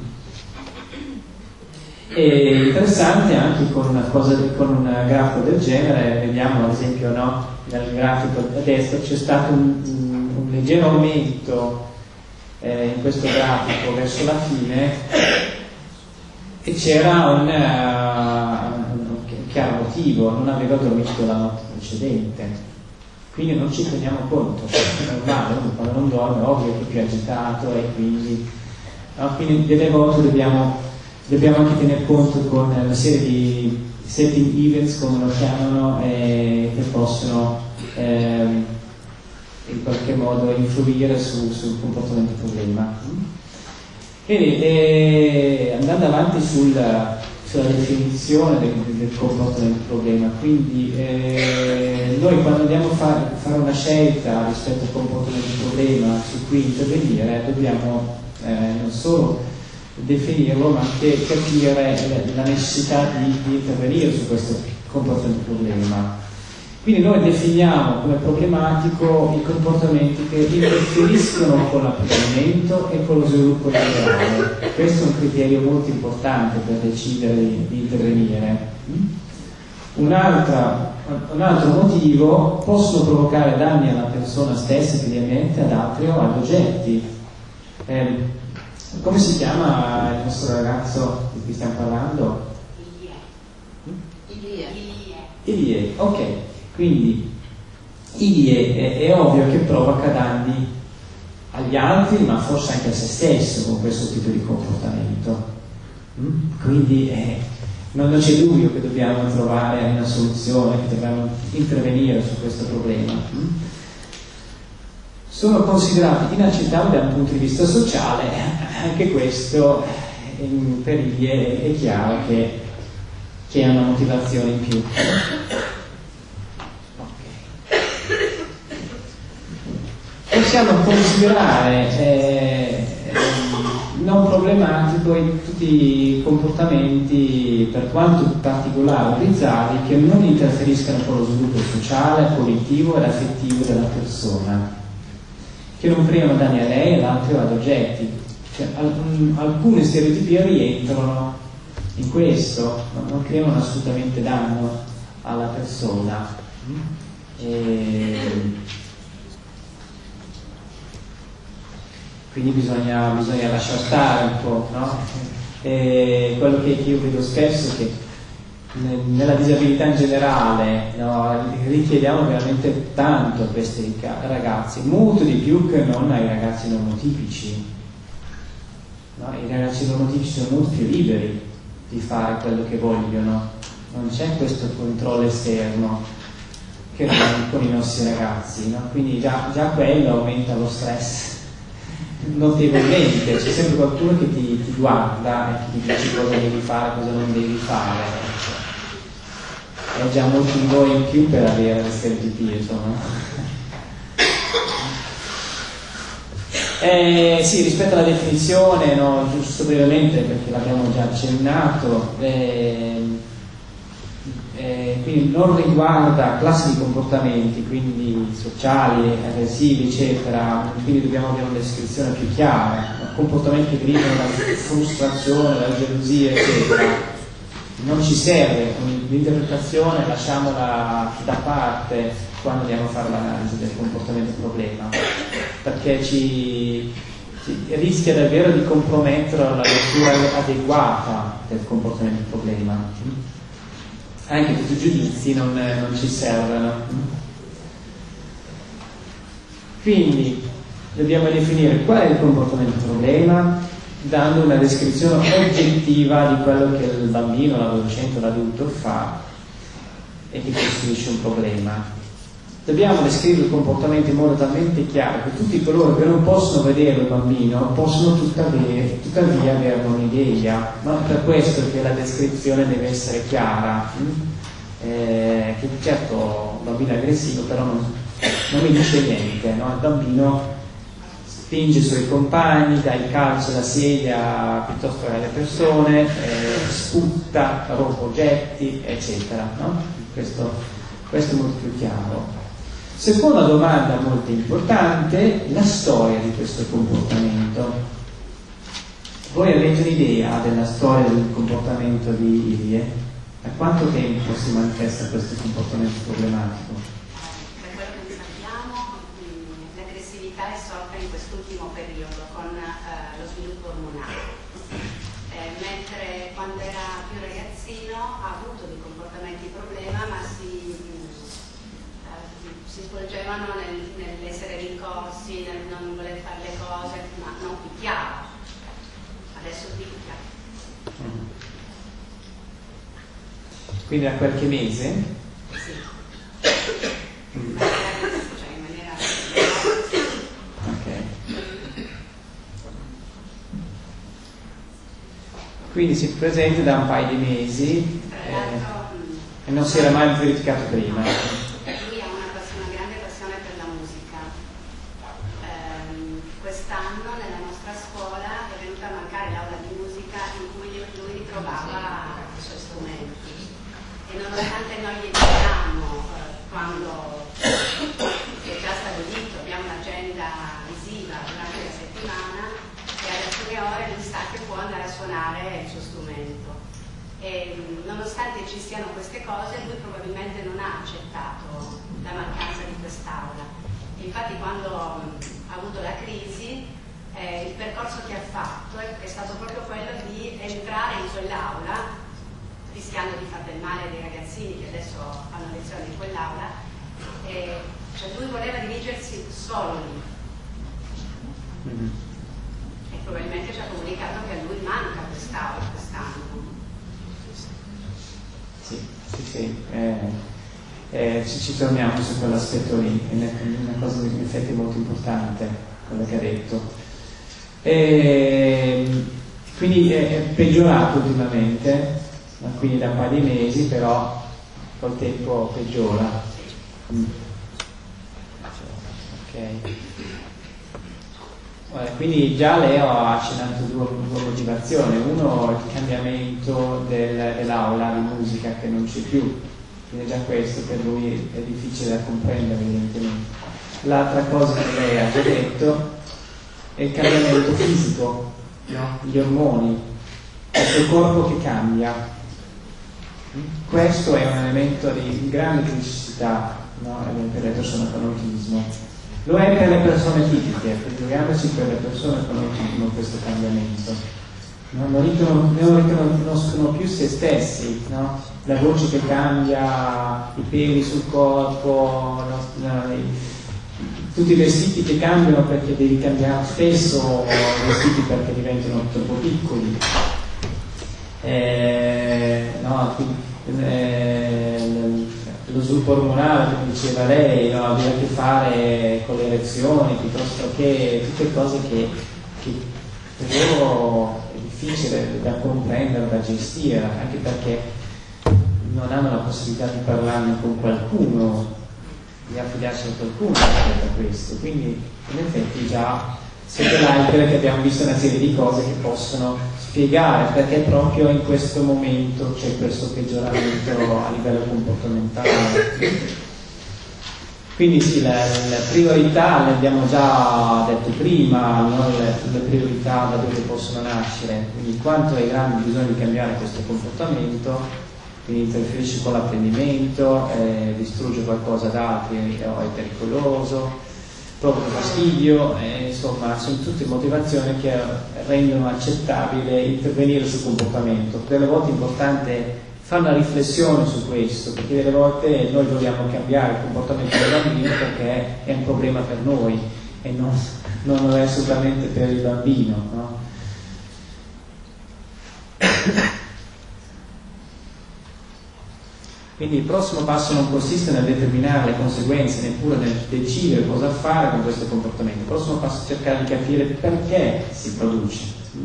E interessante anche con una cosa, con un grafico del genere, vediamo ad esempio, no, nel grafico a destra c'è stato un, un, un leggero aumento eh, in questo grafico verso la fine, e c'era un, uh, un chiaro motivo: non aveva dormito la notte precedente, quindi non ci teniamo conto, è normale, quando non dorme è ovvio che è più agitato, e quindi, no, quindi delle volte dobbiamo, dobbiamo anche tener conto con una serie di setting events, come lo chiamano, eh, che possono eh, in qualche modo influire su, sul comportamento problema. Quindi eh, andando avanti sul, sulla definizione del, del comportamento problema. Quindi eh, noi quando andiamo a fare, fare una scelta rispetto al comportamento problema su cui intervenire, dobbiamo eh, non solo definirlo, ma anche capire la necessità di, di intervenire su questo comportamento problema. Quindi noi definiamo come problematico i comportamenti che interferiscono con l'apprendimento e con lo sviluppo generale. Questo è un criterio molto importante per decidere di, di intervenire. Un'altra, un altro motivo: possono provocare danni alla persona stessa, mediamente ad altri o ad oggetti. Eh, come si chiama il nostro ragazzo di cui stiamo parlando? Ilie. Ilie, ok. Quindi Ilie è, è ovvio che provoca danni agli altri, ma forse anche a se stesso con questo tipo di comportamento. Mm? Quindi eh, non, non c'è dubbio che dobbiamo trovare una soluzione, che dobbiamo intervenire su questo problema. Mm? Sono considerati inaccettabili da un punto di vista sociale, anche questo eh, per Ilie è, è chiaro che, che è una motivazione in più. Possiamo considerare eh, non problematico in tutti i comportamenti, per quanto particolari o bizzarri, che non interferiscano con lo sviluppo sociale, cognitivo ed affettivo della persona, che non creano danni a lei, ad altri o ad oggetti. Cioè, al, alcune stereotipie rientrano in questo, non, non creano assolutamente danno alla persona. E, quindi bisogna, bisogna lasciar stare un po', no? E quello che io vedo spesso è che nella disabilità in generale, no, richiediamo veramente tanto a questi ragazzi, molto di più che non ai ragazzi normotipici. No? I ragazzi normotipici sono molto più liberi di fare quello che vogliono, non c'è questo controllo esterno che non con i nostri ragazzi, no? Quindi già, già quello aumenta lo stress notevolmente, c'è sempre qualcuno che ti, ti guarda e ti dice cosa devi fare, cosa non devi fare. È già molto di voi in più per avere le stereotipie, insomma. Eh, sì, rispetto alla definizione, no, giusto brevemente perché l'abbiamo già accennato, eh, eh, quindi non riguarda classi di comportamenti, quindi sociali, aggressivi, eccetera, quindi dobbiamo avere una descrizione più chiara, comportamenti che derivano dalla frustrazione, dalla gelosia, eccetera. Non ci serve l'interpretazione, lasciamola da parte quando andiamo a fare l'analisi del comportamento problema, perché ci, ci rischia davvero di compromettere la lettura adeguata del comportamento problema. Anche tutti i giudizi non, non ci servono. Quindi dobbiamo definire qual è il comportamento problema, dando una descrizione oggettiva di quello che il bambino, l'adolescente o l'adulto fa e che costituisce un problema. Dobbiamo descrivere il comportamento in modo talmente chiaro che tutti coloro che non possono vedere il bambino possono tuttavia, tuttavia avere un'idea. No? È per questo che la descrizione deve essere chiara. Eh, che certo un bambino è aggressivo, però non, non mi dice niente, no? Il bambino spinge i suoi compagni, dà il calcio alla sedia piuttosto che alle persone, eh, sputta, rompe oggetti, eccetera. No? Questo, questo è molto più chiaro. Seconda domanda molto importante, la storia di questo comportamento. Voi avete un'idea della storia del comportamento di Ilie? Da quanto tempo si manifesta questo comportamento problematico? Per quello che sappiamo, l'aggressività è sorta in quest'ultimo periodo con eh, lo sviluppo ormonale, eh, mentre quando era più ragazzino ha avuto dei comportamenti problema, ma si, eh, si svolgevano nel, nell'essere rincorsi, nel non voler fare le cose, ma non picchiava. Adesso picchia. Mm. Quindi da qualche mese? Sì. Mm. Cioè in maniera... Ok. quindi si presenta da un paio di mesi eh, e non si era mai verificato prima. Lui ha una, passione, una grande passione per la musica. Eh, quest'anno nella nostra scuola è venuta a mancare l'aula di musica in cui lui ritrovava i suoi strumenti. E nonostante noi gli diciamo eh, quando è già stabilito, abbiamo un'agenda visiva durante la settimana, e ad alcune ore lui sa che può andare a suonare il suo strumento. E nonostante ci siano queste cose, lui probabilmente non ha accettato la mancanza di quest'aula. Infatti quando ha avuto la crisi, eh, il percorso che ha fatto è, è stato proprio quello di entrare in quell'aula, rischiando di far del male dei ragazzini che adesso fanno lezioni in quell'aula, e cioè lui voleva dirigersi solo lì. Mm-hmm. E probabilmente ci ha comunicato che a lui manca quest'aula quest'anno. Sì, sì, sì. Eh, eh, ci, ci torniamo su quell'aspetto lì, è una cosa in effetti molto importante, quello che ha detto. E, quindi è, è peggiorato ultimamente, quindi da un paio di mesi, però col tempo peggiora. Mm. Ok. Quindi già Leo ha accennato due, due motivazioni. Uno è il cambiamento del, dell'aula di musica che non c'è più, quindi già questo per lui è difficile da comprendere evidentemente. L'altra cosa che lei ha già detto è il cambiamento fisico, no? Gli ormoni, il suo corpo che cambia. Questo è un elemento di grande criticità, no? Per le persone con autismo. Lo è per le persone tipiche, figuriamoci per le persone con autismo questo cambiamento. No? Non, riconos- non riconoscono più se stessi, no? La voce che cambia, i peli sul corpo, no? No, i, tutti i vestiti che cambiano perché devi cambiare spesso, i vestiti perché diventano troppo piccoli. Eh, no, quindi, eh, lo sviluppo ormonale, come diceva lei, no, aveva a che fare con le erezioni, piuttosto che tutte cose che, che per loro è difficile da comprendere, da gestire, anche perché non hanno la possibilità di parlarne con qualcuno, di affidarsi a qualcuno rispetto a questo. Quindi in effetti già siete là che abbiamo visto una serie di cose che possono spiegare perché proprio in questo momento c'è questo peggioramento a livello comportamentale. Quindi sì, la, la priorità, le abbiamo già detto prima, no? le, le priorità da dove possono nascere, quindi quanto è grande il bisogno di cambiare questo comportamento, quindi interferisce con l'apprendimento, eh, distrugge qualcosa d'altri o è pericoloso, provoca fastidio, eh, insomma sono tutte motivazioni che rendono accettabile intervenire sul comportamento. Delle volte è importante fare una riflessione su questo, perché delle volte noi vogliamo cambiare il comportamento del bambino perché è un problema per noi e non, non è assolutamente per il bambino, no? Quindi il prossimo passo non consiste nel determinare le conseguenze, neppure nel decidere cosa fare con questo comportamento. Il prossimo passo è cercare di capire perché si produce.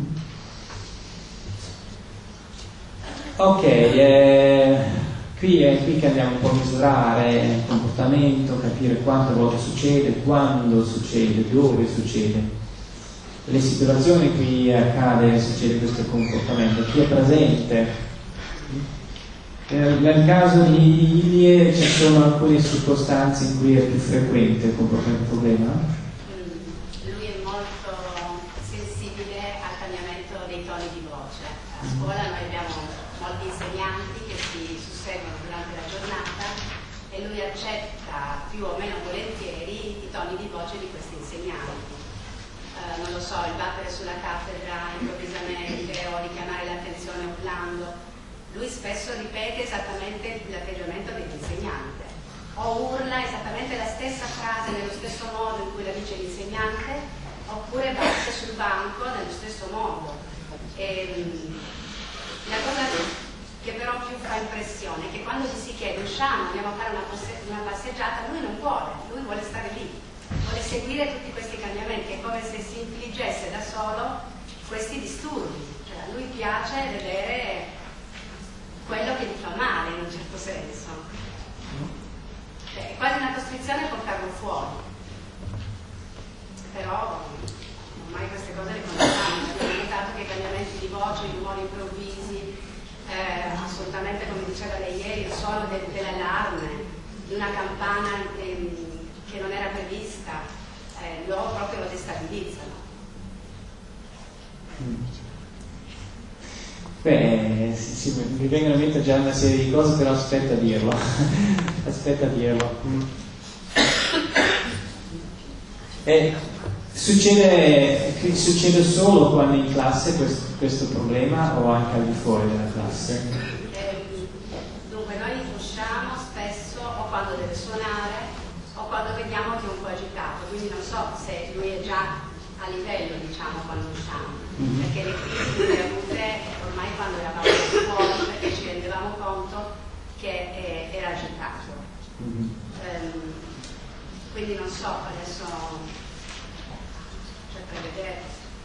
Ok, eh, qui è qui che andiamo un po' a misurare il comportamento, capire quante volte succede, quando succede, dove succede. Le situazioni in cui accade, succede questo comportamento, chi è presente. Nel caso di Ilie ci sono alcune circostanze in cui è più frequente il comportamento problema? Lui è molto sensibile al cambiamento dei toni di voce. A scuola noi abbiamo molti insegnanti che si susseguono durante la giornata e lui accetta più o meno volentieri i toni di voce di questi insegnanti. Uh, non lo so, il battere sulla cattedra improvvisamente o richiamare l'attenzione urlando. Lui spesso ripete esattamente l'atteggiamento dell'insegnante o urla esattamente la stessa frase nello stesso modo in cui la dice l'insegnante, oppure batte sul banco nello stesso modo. E, la cosa che però più fa impressione è che quando gli si chiede usciamo, andiamo a fare una, passe- una passeggiata, lui non vuole, lui vuole stare lì, vuole seguire tutti questi cambiamenti, è come se si infliggesse da solo questi disturbi, cioè a lui piace vedere quello che gli fa male in un certo senso, cioè, è quasi una costrizione a portarlo fuori, però ormai queste cose le conosciamo. Abbiamo notato che i cambiamenti di voce, i rumori improvvisi, eh, assolutamente, come diceva lei ieri, il suono de dell'allarme, di una campana eh, che non era prevista, eh, loro proprio lo destabilizzano. Beh, sì, sì, mi vengono in mente già una serie di cose, però aspetta a dirlo. aspetta a dirlo. Mm. Eh, succede, succede solo quando in classe questo, questo problema o anche al di fuori della classe? Eh, dunque noi usciamo spesso o quando deve suonare o quando vediamo che è un po' agitato, quindi non so se lui è già a livello, diciamo, quando usciamo, mm-hmm. perché le crisi le avute ormai quando eravamo fuori, perché ci rendevamo conto che eh, era agitato. Mm-hmm. um, quindi non so, adesso cioè prevedere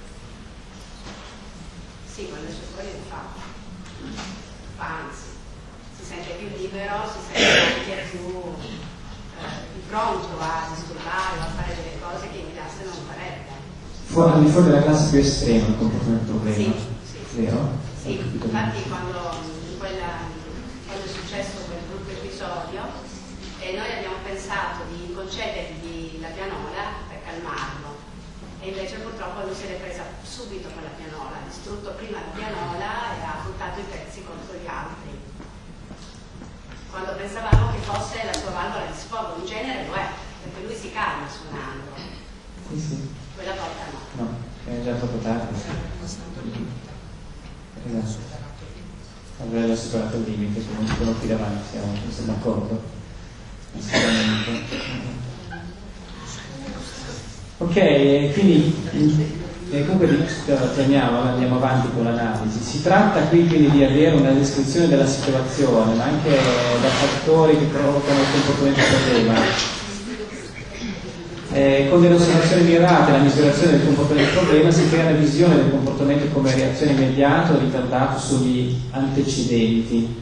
sì, quando esce fuori lo fa, fa anzi, si sente più libero, si sente anche più, eh, più pronto a disturbare o a fare delle cose che in classe non farebbe. Fuori, al di fuori della classe più estrema il comportamento problema, sì, sì, vero? Sì, infatti quando, quella, quando è successo quel brutto episodio e noi abbiamo pensato di concedergli la pianola per calmarlo e invece purtroppo lui se l'è presa subito con la pianola, ha distrutto prima la pianola e ha buttato i pezzi contro gli altri, quando pensavamo che fosse la sua valvola di sfogo. In genere lo è, perché lui si calma suonando. Sì, sì. Quella volta no. No, è già troppo tardi. Esatto. Aveva superato il limite, comunque quello qui davanti, siamo, siamo d'accordo? Assolutamente. Ok, quindi eh, comunque torniamo, andiamo avanti con l'analisi. Si tratta qui quindi di avere una descrizione della situazione, ma anche da fattori che provocano il comportamento problema. Eh, con delle osservazioni mirate alla misurazione del comportamento del problema si crea una visione del comportamento come reazione immediata o ritardato sugli antecedenti.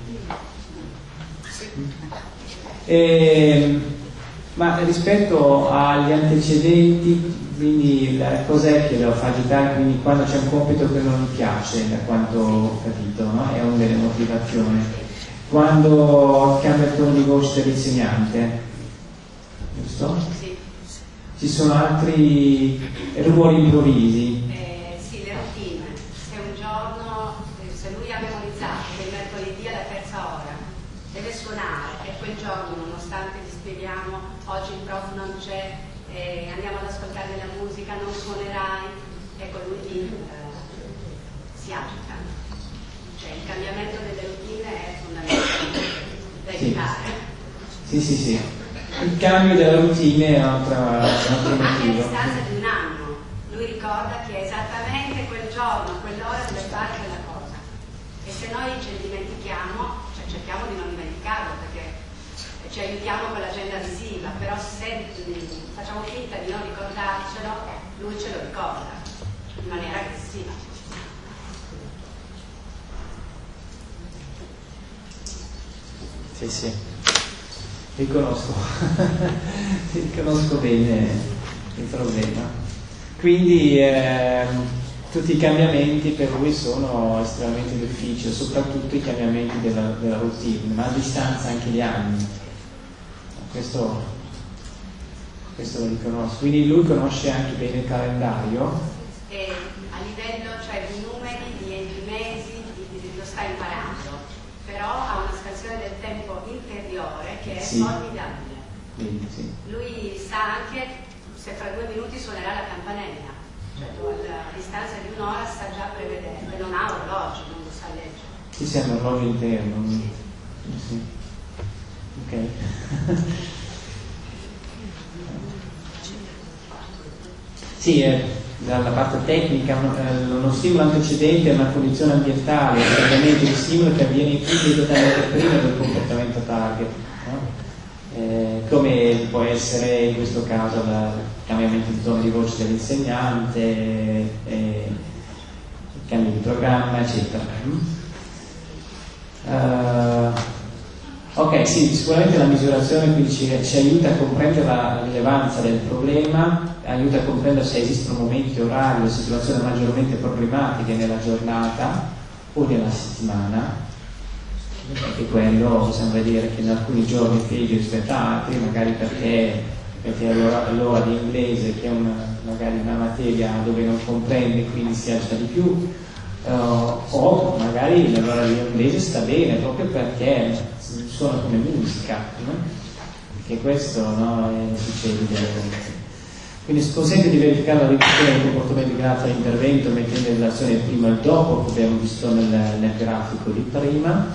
Eh, ma rispetto agli antecedenti, quindi cos'è che lo fa agitare? Quindi quando c'è un compito che non mi piace, da quanto ho capito, no? È una delle motivazioni. Quando cambia il tono di voce dell'insegnante, giusto? Ci sono altri rumori improvvisi? Eh, sì, le routine. Se un giorno, se lui ha memorizzato che il mercoledì alla terza ora deve suonare e quel giorno, nonostante gli spieghiamo oggi il prof non c'è, eh, andiamo ad ascoltare la musica, non suonerai, ecco lui lì eh, si agita. Cioè il cambiamento delle routine è fondamentale da evitare. Sì, sì, sì. Il cambio della routine è un altro, un altro motivo. Anche a distanza di un anno lui ricorda che esattamente quel giorno, quell'ora deve fare quella cosa, e se noi ce li dimentichiamo, cioè cerchiamo di non dimenticarlo perché ci aiutiamo con l'agenda visiva, però se facciamo finta di non ricordarcelo, lui ce lo ricorda in maniera aggressiva. Sì, sì. Riconosco, riconosco bene il problema. Quindi eh, tutti i cambiamenti per lui sono estremamente difficili, soprattutto i cambiamenti della, della routine, ma a distanza anche di anni. Questo, questo lo riconosco. Quindi lui conosce anche bene il calendario. E a livello, cioè di numeri, di, di mesi, di, di, lo sta imparando, però ha una scansione del tempo interiore che è sì. formidabile. Quindi, sì. Lui sa anche se fra due minuti suonerà la campanella, cioè a distanza di un'ora sta già prevedendo, e non ha orologi, non lo sa leggere. Sì, sì, è un orologio interno. Sì, sì. Ok. Sì, eh, dalla parte tecnica uno, eh, uno stimolo antecedente è una condizione ambientale, un cambiamento di stimolo che avviene immediatamente prima del comportamento target, no? eh, come può essere in questo caso il cambiamento di tono di voce dell'insegnante, eh, cambi di programma, eccetera. Uh, ok, sì, sicuramente la misurazione quindi ci, ci aiuta a comprendere la rilevanza del problema, aiuta a comprendere se esistono momenti, orari o situazioni maggiormente problematiche nella giornata o nella settimana. E quello possiamo vedere che in alcuni giorni peggio rispetto a altri, magari perché, perché l'ora, l'ora di inglese, che è una, magari una materia dove non comprende, quindi si agita di più, uh, o magari l'ora di inglese sta bene proprio perché suona come musica, no? Perché questo, no, è, succede delle volte. Quindi si consente di verificare la riduzione dei comportamenti grazie all'intervento mettendo in relazione il prima e il dopo, che abbiamo visto nel, nel grafico di prima,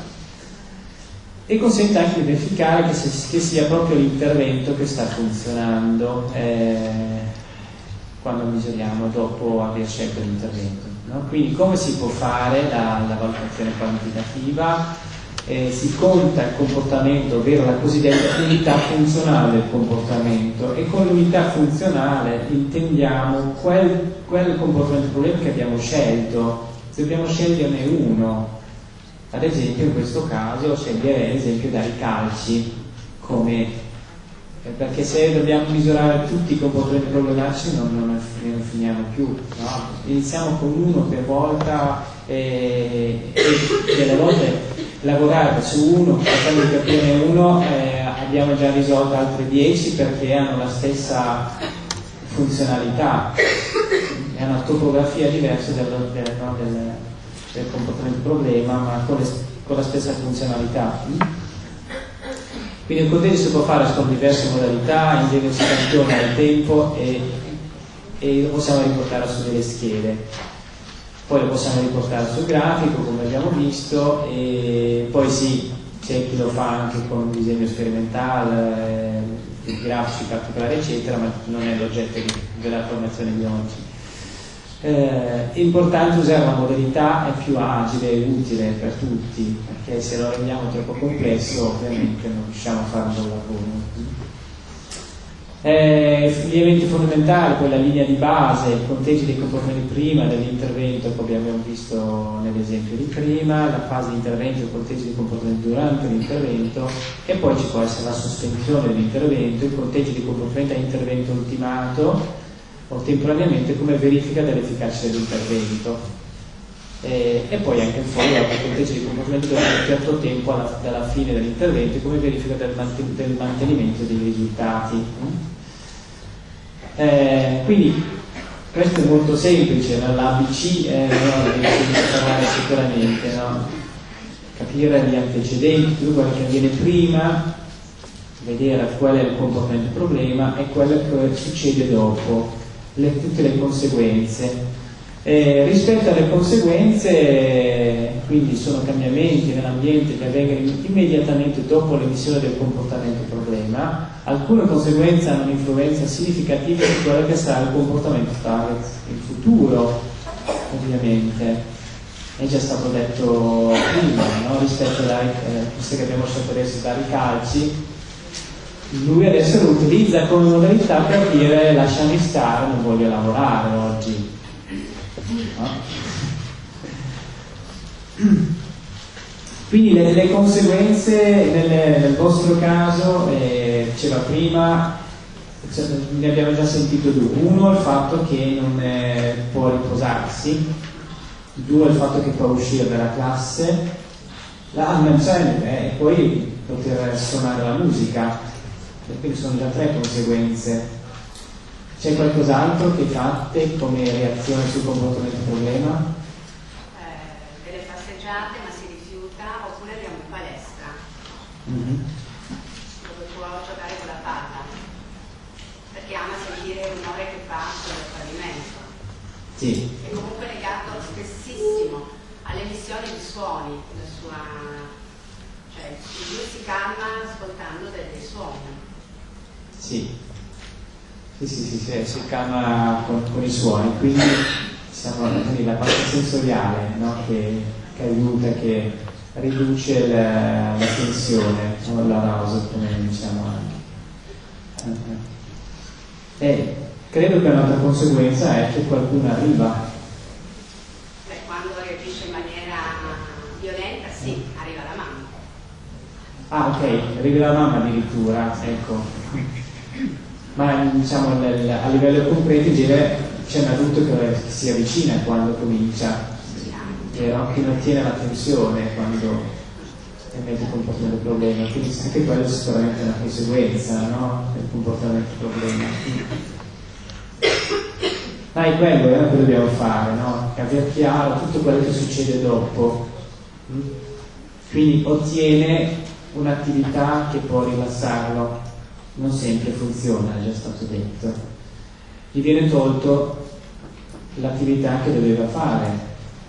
e consente anche di verificare che, se, che sia proprio l'intervento che sta funzionando eh, quando misuriamo dopo aver scelto l'intervento, no? Quindi come si può fare la, la valutazione quantitativa? Eh, si conta il comportamento, ovvero la cosiddetta unità funzionale del comportamento, e con l'unità funzionale intendiamo quel, quel comportamento problema che abbiamo scelto. Se dobbiamo sceglierne uno, ad esempio in questo caso sceglierei ad esempio dare i calci, come, eh, perché se dobbiamo misurare tutti i comportamenti problematici non, non, non finiamo più, no? Iniziamo con uno per volta e, e delle volte lavorare su uno, facendo di capire uno, eh, abbiamo già risolto altri dieci perché hanno la stessa funzionalità, è una topografia diversa del, del, no, del, del comportamento problema, ma con, le, con la stessa funzionalità. Quindi il conteggio si può fare con diverse modalità, in genere si campiona nel tempo e, e lo possiamo riportare su delle schede. Poi lo possiamo riportare sul grafico, come abbiamo visto, e poi sì, c'è chi lo fa anche con un disegno sperimentale, eh, grafici particolari, eccetera, ma non è l'oggetto di, della formazione di oggi. Eh, è importante usare la modalità, è più agile e utile per tutti, perché se lo rendiamo troppo complesso ovviamente non riusciamo a fare un buon lavoro. Eh, gli eventi fondamentali, poi la linea di base, i conteggi dei comportamenti prima dell'intervento, come abbiamo visto nell'esempio di prima, la fase di intervento, i conteggi dei comportamenti durante l'intervento, e poi ci può essere la sospensione dell'intervento, i conteggi di comportamenti a intervento ultimato o temporaneamente come verifica dell'efficacia dell'intervento, eh, e poi anche fuori i conteggi di comportamento durante un certo tempo alla, dalla fine dell'intervento come verifica del, manten- del mantenimento dei risultati. Eh, quindi questo è molto semplice, no? L'A B C eh, no? Devi parlare sicuramente, no? Capire gli antecedenti, tutto quello che avviene prima, vedere qual è il comportamento problema e quello che succede dopo, le, tutte le conseguenze. Eh, rispetto alle conseguenze, quindi sono cambiamenti nell'ambiente che avvengono immediatamente dopo l'emissione del comportamento problema. Alcune conseguenze hanno un'influenza significativa su quello che sarà il comportamento target in futuro, ovviamente. È già stato detto prima, no? Rispetto a eh, questo che abbiamo scelto adesso, dare i calci, lui adesso lo utilizza come modalità per dire lasciami stare, non voglio lavorare oggi. No? Quindi le, le conseguenze nel, nel vostro caso, eh, diceva prima, cioè, ne abbiamo già sentito due. Uno, il fatto che non eh, può riposarsi; due, il fatto che può uscire dalla classe, la, cioè, eh, e poi poter suonare la musica. Quindi sono già tre conseguenze. C'è qualcos'altro che fate come reazione sul comportamento problema? Eh, delle passeggiate, ma si rifiuta, oppure andiamo in palestra, Mm-hmm. dove può giocare con la palla, perché ama sentire il rumore che fa sul pavimento. Sì. È comunque legato spessissimo all'emissione di suoni, la sua... cioè lui si calma ascoltando dei, dei suoni. Sì. Sì, sì, sì, sì, si calma con, con i suoni, quindi siamo quindi la parte sensoriale, no? che, che aiuta, che riduce la, la tensione, o l'arousal, come diciamo anche. E credo che un'altra conseguenza è che qualcuno arriva. Beh, quando reagisce in maniera violenta, sì, arriva la mamma. Ah, ok, arriva la mamma addirittura, ecco. Ma diciamo a livello concreto c'è un adulto che si avvicina quando comincia, che non tiene l'attenzione quando invece il comportamento problema, quindi anche quello è sicuramente una conseguenza, no? Del comportamento problema. Ma è quello eh, che dobbiamo fare, no? È aver chiaro tutto quello che succede dopo. Quindi ottiene un'attività che può rilassarlo, non sempre funziona, è già stato detto. Gli viene tolto l'attività che doveva fare.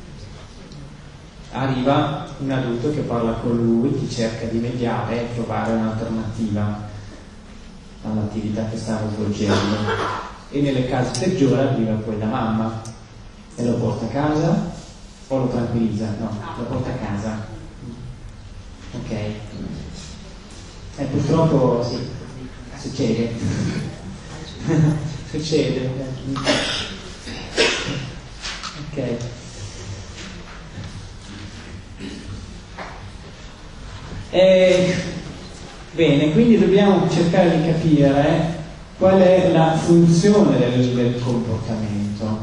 Arriva un adulto che parla con lui, che cerca di mediare e trovare un'alternativa all'attività che stava svolgendo. E nelle casi peggiori arriva poi la mamma e lo porta a casa o lo tranquillizza? No, lo porta a casa. Ok. E purtroppo sì, succede. Succede. Ok. E, bene, quindi dobbiamo cercare di capire qual è la funzione del, del comportamento,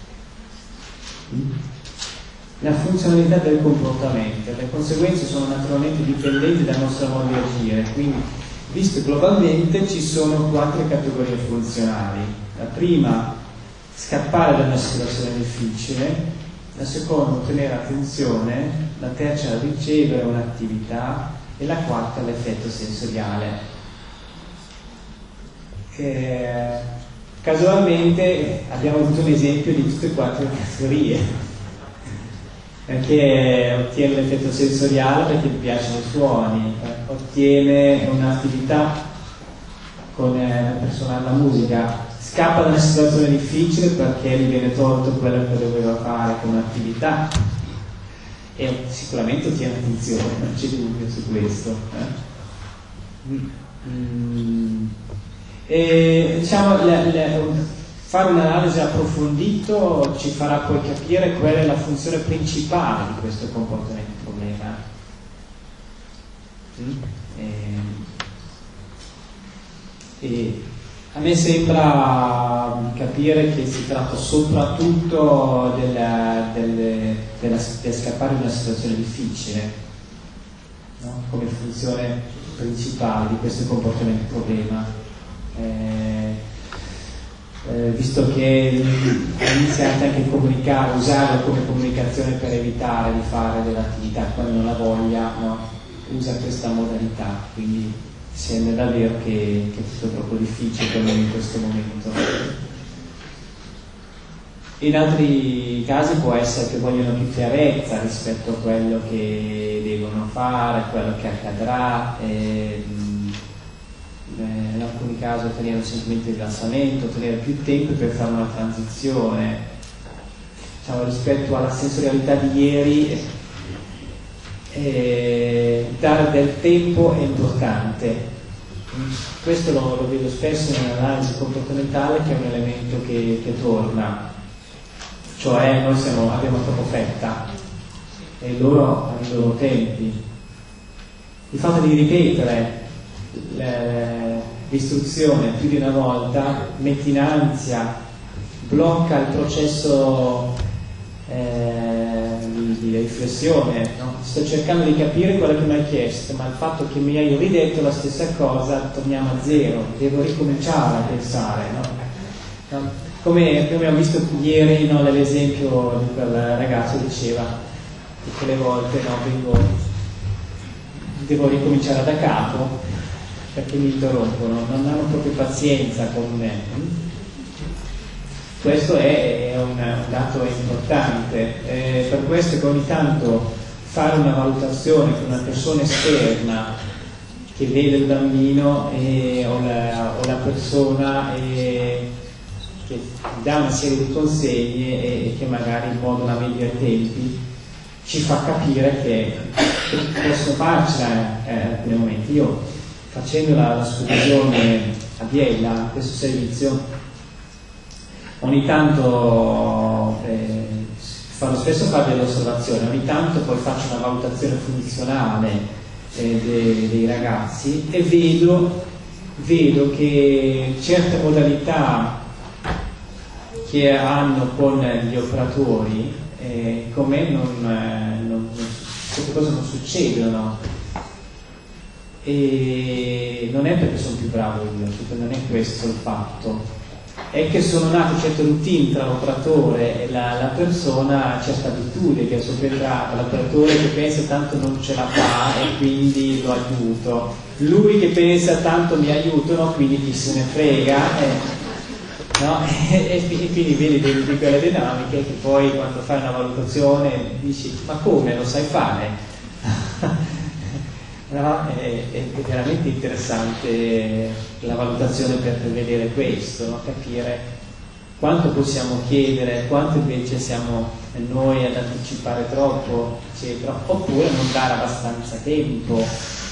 la funzionalità del comportamento. Le conseguenze sono naturalmente dipendenti dal nostro modo di agire, quindi visto globalmente ci sono quattro categorie funzionali. La prima, scappare da una situazione difficile; la seconda, ottenere attenzione; la terza, ricevere un'attività; e la quarta, l'effetto sensoriale. Eh, casualmente abbiamo avuto un esempio di tutte e quattro le categorie, perché ottiene l'effetto sensoriale perché gli piacciono i suoni, ottiene un'attività con eh, per suonare la musica, scappa da una situazione difficile perché gli viene tolto quello che doveva fare come attività, e sicuramente ottiene attenzione, non c'è dubbio su questo. Eh? Mm. E, diciamo, le, le, fare un'analisi approfondita ci farà poi capire qual è la funzione principale di questo comportamento problema. Mm? E, e a me sembra capire che si tratta soprattutto della, delle, della, del scappare di una situazione difficile, no? Come funzione principale di questo comportamento problema. Eh, eh, visto che ha iniziato anche a comunicare, usarlo come comunicazione per evitare di fare dell'attività quando non ha voglia, no? Usa questa modalità, quindi sembra davvero che, che è tutto troppo difficile per noi in questo momento. In altri casi può essere che vogliono più chiarezza rispetto a quello che devono fare, a quello che accadrà. E, in alcuni casi ottenere un sentimento di rilassamento, ottenere più tempo per fare una transizione, diciamo, rispetto alla sensorialità di ieri. E dare del tempo è importante. Questo lo, lo vedo spesso nell'analisi comportamentale, che è un elemento che, che torna, cioè noi siamo, abbiamo troppo fretta e loro hanno i loro tempi. Il fatto di ripetere l'istruzione più di una volta mette in ansia, blocca il processo eh, di, di riflessione, no? Sto cercando di capire quello che mi hai chiesto, ma il fatto che mi hai ridetto la stessa cosa, torniamo a zero, devo ricominciare a pensare, no? No? Come, come abbiamo visto ieri, no, nell'esempio di quel ragazzo che diceva tutte le volte, no, vengo, devo ricominciare da capo perché mi interrompono, non hanno proprio pazienza con me. Questo è un, un dato importante, eh, per questo che ogni tanto fare una valutazione con una persona esterna che vede il bambino e, o, la, o la persona e, che dà una serie di consigli e, e che magari in modo da media i tempi ci fa capire che, che posso farcela eh, in alcuni momenti. Io, facendo la, la supervisione a Biella, questo servizio, ogni tanto eh, fanno spesso fare delle osservazioni, ogni tanto poi faccio una valutazione funzionale eh, dei, dei ragazzi e vedo, vedo che certe modalità che hanno con gli operatori eh, con me non, eh, non, non, queste cose non succedono, e non è perché sono più bravo io, non è questo il fatto, è che sono nate certe routine tra l'operatore e la, la persona, certa abitudine che è soppiantata, l'operatore che pensa tanto non ce la fa e quindi lo aiuto, lui che pensa tanto mi aiutano quindi chi se ne frega, eh, no? e, e quindi vedi di, di quelle dinamiche che poi quando fai una valutazione dici ma come lo sai fare? No, è, è veramente interessante la valutazione per vedere questo, no? Capire quanto possiamo chiedere, quanto invece siamo noi ad anticipare troppo, eccetera, oppure non dare abbastanza tempo.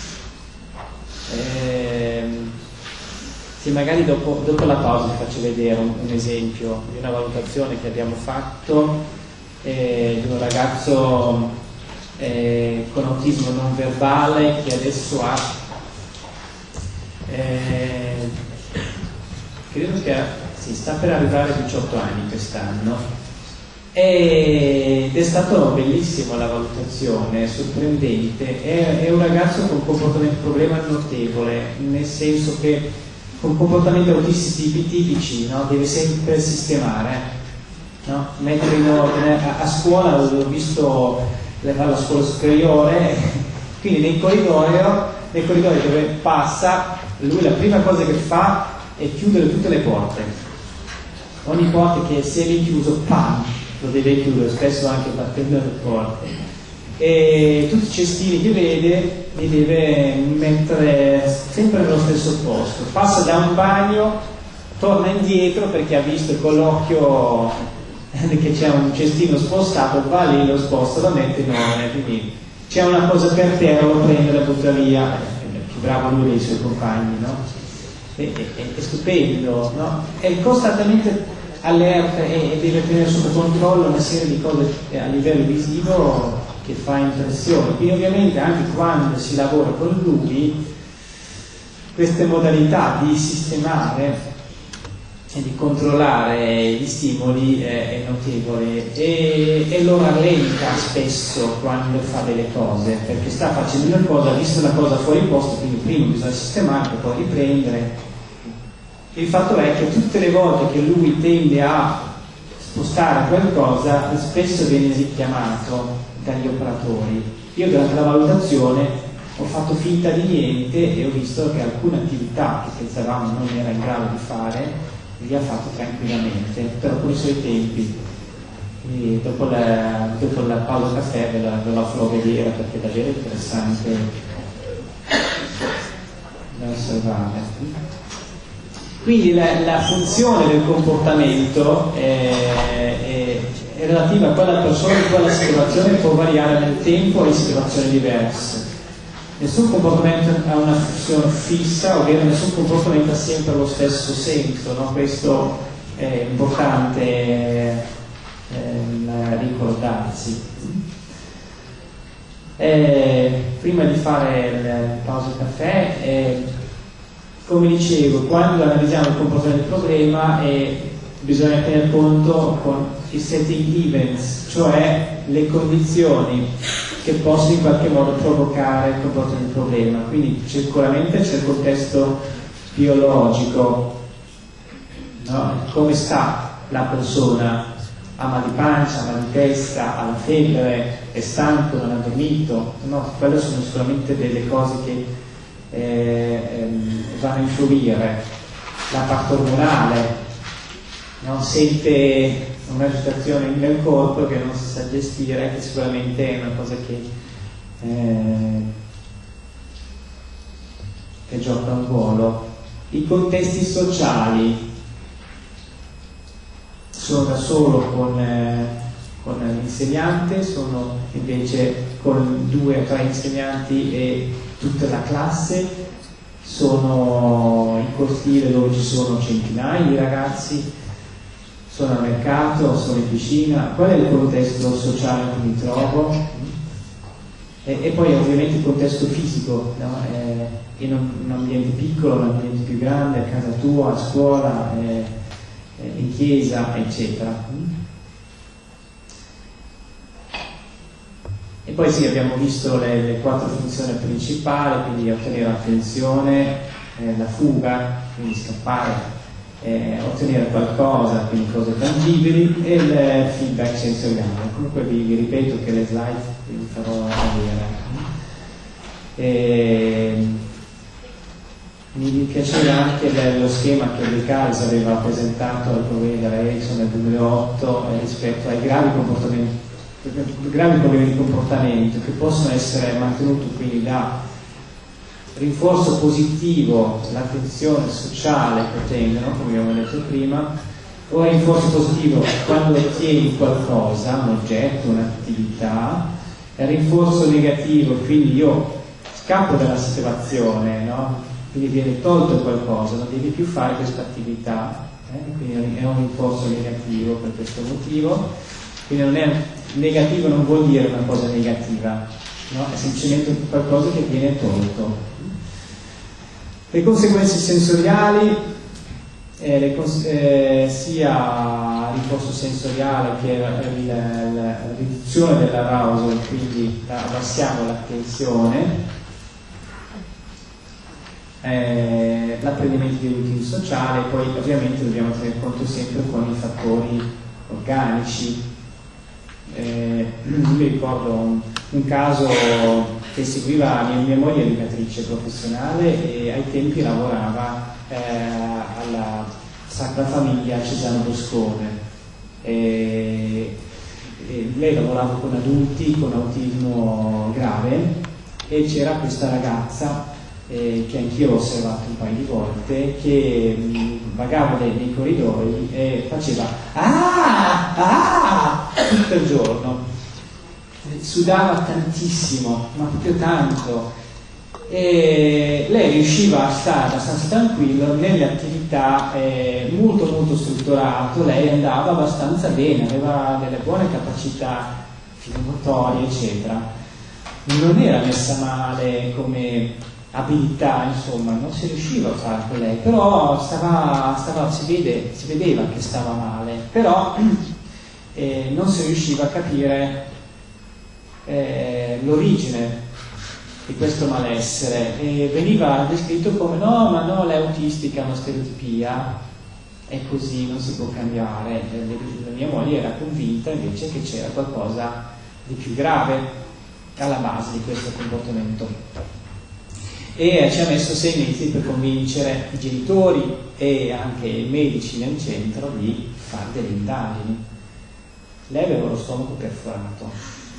Ehm, sì, magari dopo, dopo la pausa vi faccio vedere un, un esempio di una valutazione che abbiamo fatto eh, di un ragazzo Eh, con autismo non verbale che adesso ha eh, credo che sì, sta per arrivare a diciotto anni quest'anno, ed è stato bellissimo la valutazione, sorprendente. È, è un ragazzo con comportamento problema notevole, nel senso che con comportamenti autistici tipici, no? Deve sempre sistemare, no? Mettere in ordine. A, a scuola l'ho visto, le fa la scuola superiore, quindi nel corridoio, nel corridoio dove passa, lui la prima cosa che fa è chiudere tutte le porte. Ogni porta che si è rinchiuso, pam, lo deve chiudere, spesso anche battendo le porte. E tutti i cestini che vede li deve mettere sempre nello stesso posto. Passa da un bagno, torna indietro perché ha visto con l'occhio che c'è un cestino spostato, va lì, lo sposta, lo mette in ordine, quindi c'è una cosa per terra, lo prende, la butta via, è più bravo lui dei suoi compagni, no? È, è, è stupendo, no? È costantemente allerta e, e deve tenere sotto controllo una serie di cose a livello visivo che fa impressione. Quindi ovviamente anche quando si lavora con lui queste modalità di sistemare e di controllare gli stimoli è, è notevole, e, e lo rallenta spesso quando fa delle cose, perché sta facendo una cosa, ha visto una cosa fuori posto, quindi prima bisogna sistemare per poi riprendere. Il fatto è che tutte le volte che lui tende a spostare qualcosa spesso viene richiamato dagli operatori. Io durante la valutazione ho fatto finta di niente e ho visto che alcune attività che pensavamo non era in grado di fare li ha fatto tranquillamente, però con i suoi tempi. E dopo la, dopo la pausa caffè ve la, ve la farò vedere perché è davvero interessante da osservare. Quindi la, la funzione del comportamento è, è, è relativa a quella persona, in quella situazione, può variare nel tempo e in situazioni diverse. Nessun comportamento ha una funzione fissa, ovvero nessun comportamento ha sempre lo stesso senso, no? Questo è importante eh, ricordarsi. Eh, prima di fare il pausa caffè, eh, come dicevo, quando analizziamo il comportamento del problema eh, bisogna tener conto con i setting events, cioè le condizioni che possono in qualche modo provocare il comportamento del problema. Quindi sicuramente c'è il contesto biologico, no? Come sta la persona? Ha mal di pancia, ha mal di testa, ha la febbre, è stanco, non ha dormito? No, quelle sono sicuramente delle cose che eh, ehm, vanno a influire. La parte ormonale, no? Sente un'agitazione nel corpo che non si sa gestire, che sicuramente è una cosa che, eh, che gioca un ruolo. I contesti sociali, sono da solo con, eh, con l'insegnante, sono invece con due o tre insegnanti e tutta la classe, sono in cortile dove ci sono centinaia di ragazzi, sono al mercato, sono in piscina, qual è il contesto sociale in cui mi trovo? E, e poi ovviamente il contesto fisico, no? eh, in un, un ambiente piccolo, un ambiente più grande, a casa tua, a scuola, eh, eh, in chiesa, eccetera. E poi sì, abbiamo visto le, le quattro funzioni principali, quindi ottenere l'attenzione, eh, la fuga, quindi scappare, eh, ottenere qualcosa, quindi cose tangibili, e il feedback sensoriale. Comunque vi, vi ripeto che le slide vi farò vedere. E, mi piaceva anche lo schema che De Kals aveva presentato al problema della Ericsson nel duemilaotto eh, rispetto ai gravi comportamenti gravi problemi di comportamento che possono essere mantenuti quindi da rinforzo positivo, l'attenzione sociale che ottengono, come abbiamo detto prima, o rinforzo positivo quando ottieni qualcosa, un oggetto, un'attività, e rinforzo negativo, quindi io scappo dalla situazione, no? Quindi viene tolto qualcosa, non devi più fare questa attività, eh? Quindi è un rinforzo negativo per questo motivo. Quindi non è negativo, non vuol dire una cosa negativa, no? È semplicemente qualcosa che viene tolto. Le conseguenze sensoriali, eh, le cons- eh, sia rinforzo sensoriale che la, la, la riduzione dell'arousal, quindi abbassiamo l'attenzione, eh, l'apprendimento di routine sociale, poi ovviamente dobbiamo tenere conto sempre con i fattori organici. Eh, mi ricordo un, un caso che seguiva mia, mia moglie educatrice professionale e ai tempi lavorava eh, alla Sacra Famiglia Cesano Boscone e, e lei lavorava con adulti con autismo grave e c'era questa ragazza eh, che anch'io ho osservato un paio di volte che mh, vagava nei, nei corridoi e faceva ah ah tutto il giorno, sudava tantissimo, ma proprio tanto, e lei riusciva a stare abbastanza tranquillo nelle attività eh, molto molto strutturato, lei andava abbastanza bene, aveva delle buone capacità motorie eccetera, non era messa male come abilità, insomma, non si riusciva a fare con lei, però stava, stava, si, vede, si vedeva che stava male, però eh, non si riusciva a capire eh, l'origine di questo malessere e veniva descritto come no, ma no, lei è autistica, è una stereotipia, è così, non si può cambiare. La mia moglie era convinta invece che c'era qualcosa di più grave alla base di questo comportamento. E ci ha messo sei mesi per convincere i genitori e anche i medici nel centro di fare delle indagini. Lei aveva lo stomaco perforato,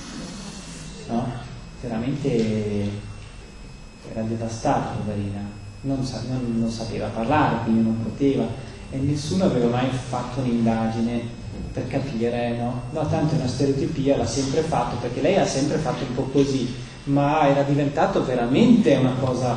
no? Veramente era devastata, poverina, non, sa- non, non sapeva parlare, quindi non poteva, e nessuno aveva mai fatto un'indagine per capire, no? No, tanto è una stereotipia, l'ha sempre fatto, perché lei ha sempre fatto un po' così, ma era diventato veramente una cosa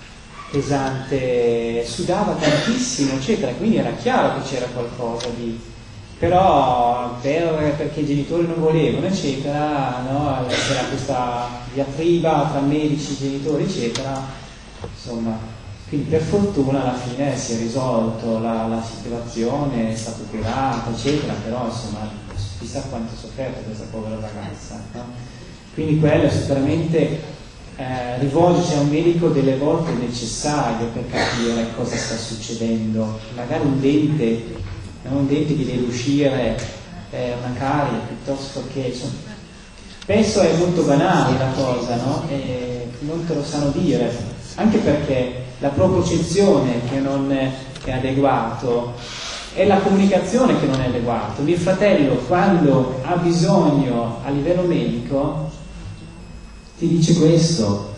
pesante, sudava tantissimo eccetera, quindi era chiaro che c'era qualcosa di, però per, perché i genitori non volevano eccetera, no? C'era questa diatriba tra medici, genitori eccetera, insomma, quindi per fortuna alla fine si è risolto la, la situazione, è stata curata eccetera, però insomma chissà quanto ha sofferto questa povera ragazza, no? Quindi quello è sicuramente eh, rivolgersi a un medico delle volte è necessario per capire cosa sta succedendo. Magari un dente, un dente che deve uscire, eh, una carie, piuttosto che insomma, spesso è molto banale la cosa, no? E non te lo sanno dire, anche perché la propriocezione che non è adeguato è la comunicazione che non è adeguata. Mio fratello quando ha bisogno a livello medico ti dice questo,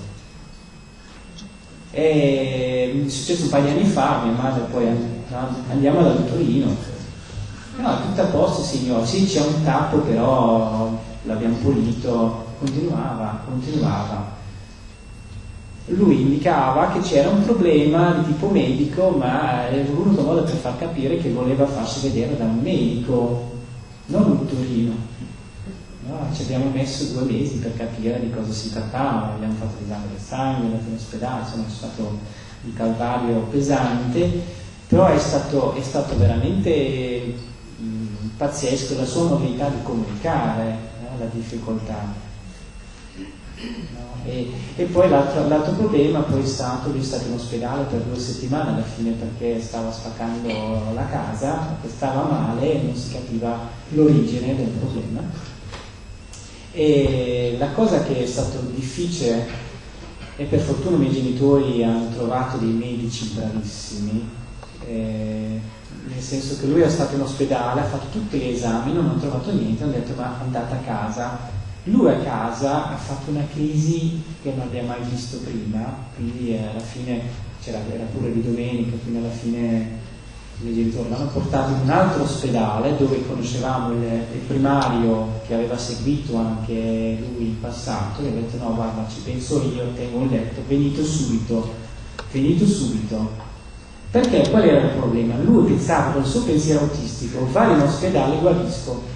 e mi è successo un paio di anni fa, mia madre poi no, andiamo dal dottorino, no, tutto a posto signor, sì c'è un tappo però l'abbiamo pulito, continuava, continuava, lui indicava che c'era un problema di tipo medico, ma è voluto modo per far capire che voleva farsi vedere da un medico, non un Torino. No, ci abbiamo messo due mesi per capire di cosa si trattava, abbiamo fatto l'esame del sangue, andato in ospedale, insomma è stato un calvario pesante, però è stato, è stato veramente mh, pazzesco la sua modalità di comunicare, no, la difficoltà. No? E, e poi l'altro, l'altro problema poi è stato, lui è stato in ospedale per due settimane alla fine perché stava spaccando la casa, perché stava male e non si capiva l'origine del problema. E la cosa che è stato difficile, e per fortuna i miei genitori hanno trovato dei medici bravissimi, eh, nel senso che lui è stato in ospedale, ha fatto tutti gli esami, non hanno trovato niente, hanno detto ma andate a casa. Lui a casa ha fatto una crisi che non abbia mai visto prima, quindi eh, alla fine c'era, era pure di domenica, quindi alla fine i miei genitori l'hanno portato in un altro ospedale dove conoscevamo il, il primario che aveva seguito anche lui in passato, e ha detto no guarda ci penso io, tengo un letto, venite subito, venite subito. Perché qual era il problema? Lui pensava col suo pensiero autistico, vai in ospedale e guarisco.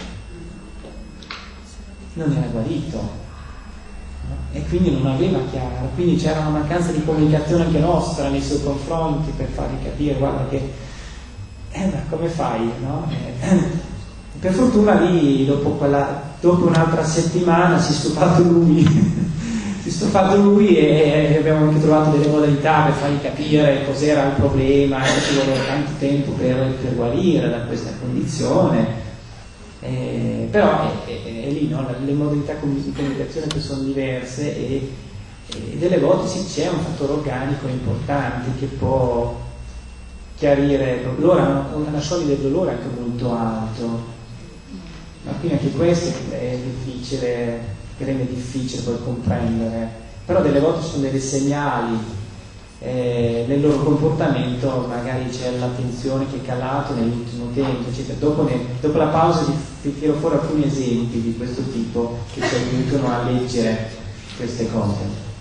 Non era guarito, no? E quindi non aveva chiaro, quindi c'era una mancanza di comunicazione anche nostra nei suoi confronti per fargli capire guarda che eh, ma come fai, no? Eh, per fortuna lì dopo, quella, dopo un'altra settimana si è stufato lui si è stufato lui e abbiamo anche trovato delle modalità per fargli capire cos'era il problema, e ci voleva tanto tempo per, per guarire da questa condizione. Eh, però è, è, è lì, no? Le modalità di comunicazione che sono diverse e, e delle volte sì, c'è un fattore organico importante che può chiarire. Loro hanno una soglia del dolore anche molto alto, ma quindi anche questo è difficile, che rende difficile poi comprendere, però delle volte ci sono dei segnali Eh, nel loro comportamento, magari c'è l'attenzione che è calato nell'ultimo tempo, eccetera. Dopo, ne, dopo la pausa vi, vi tiro fuori alcuni esempi di questo tipo che ci aiutano a leggere queste cose.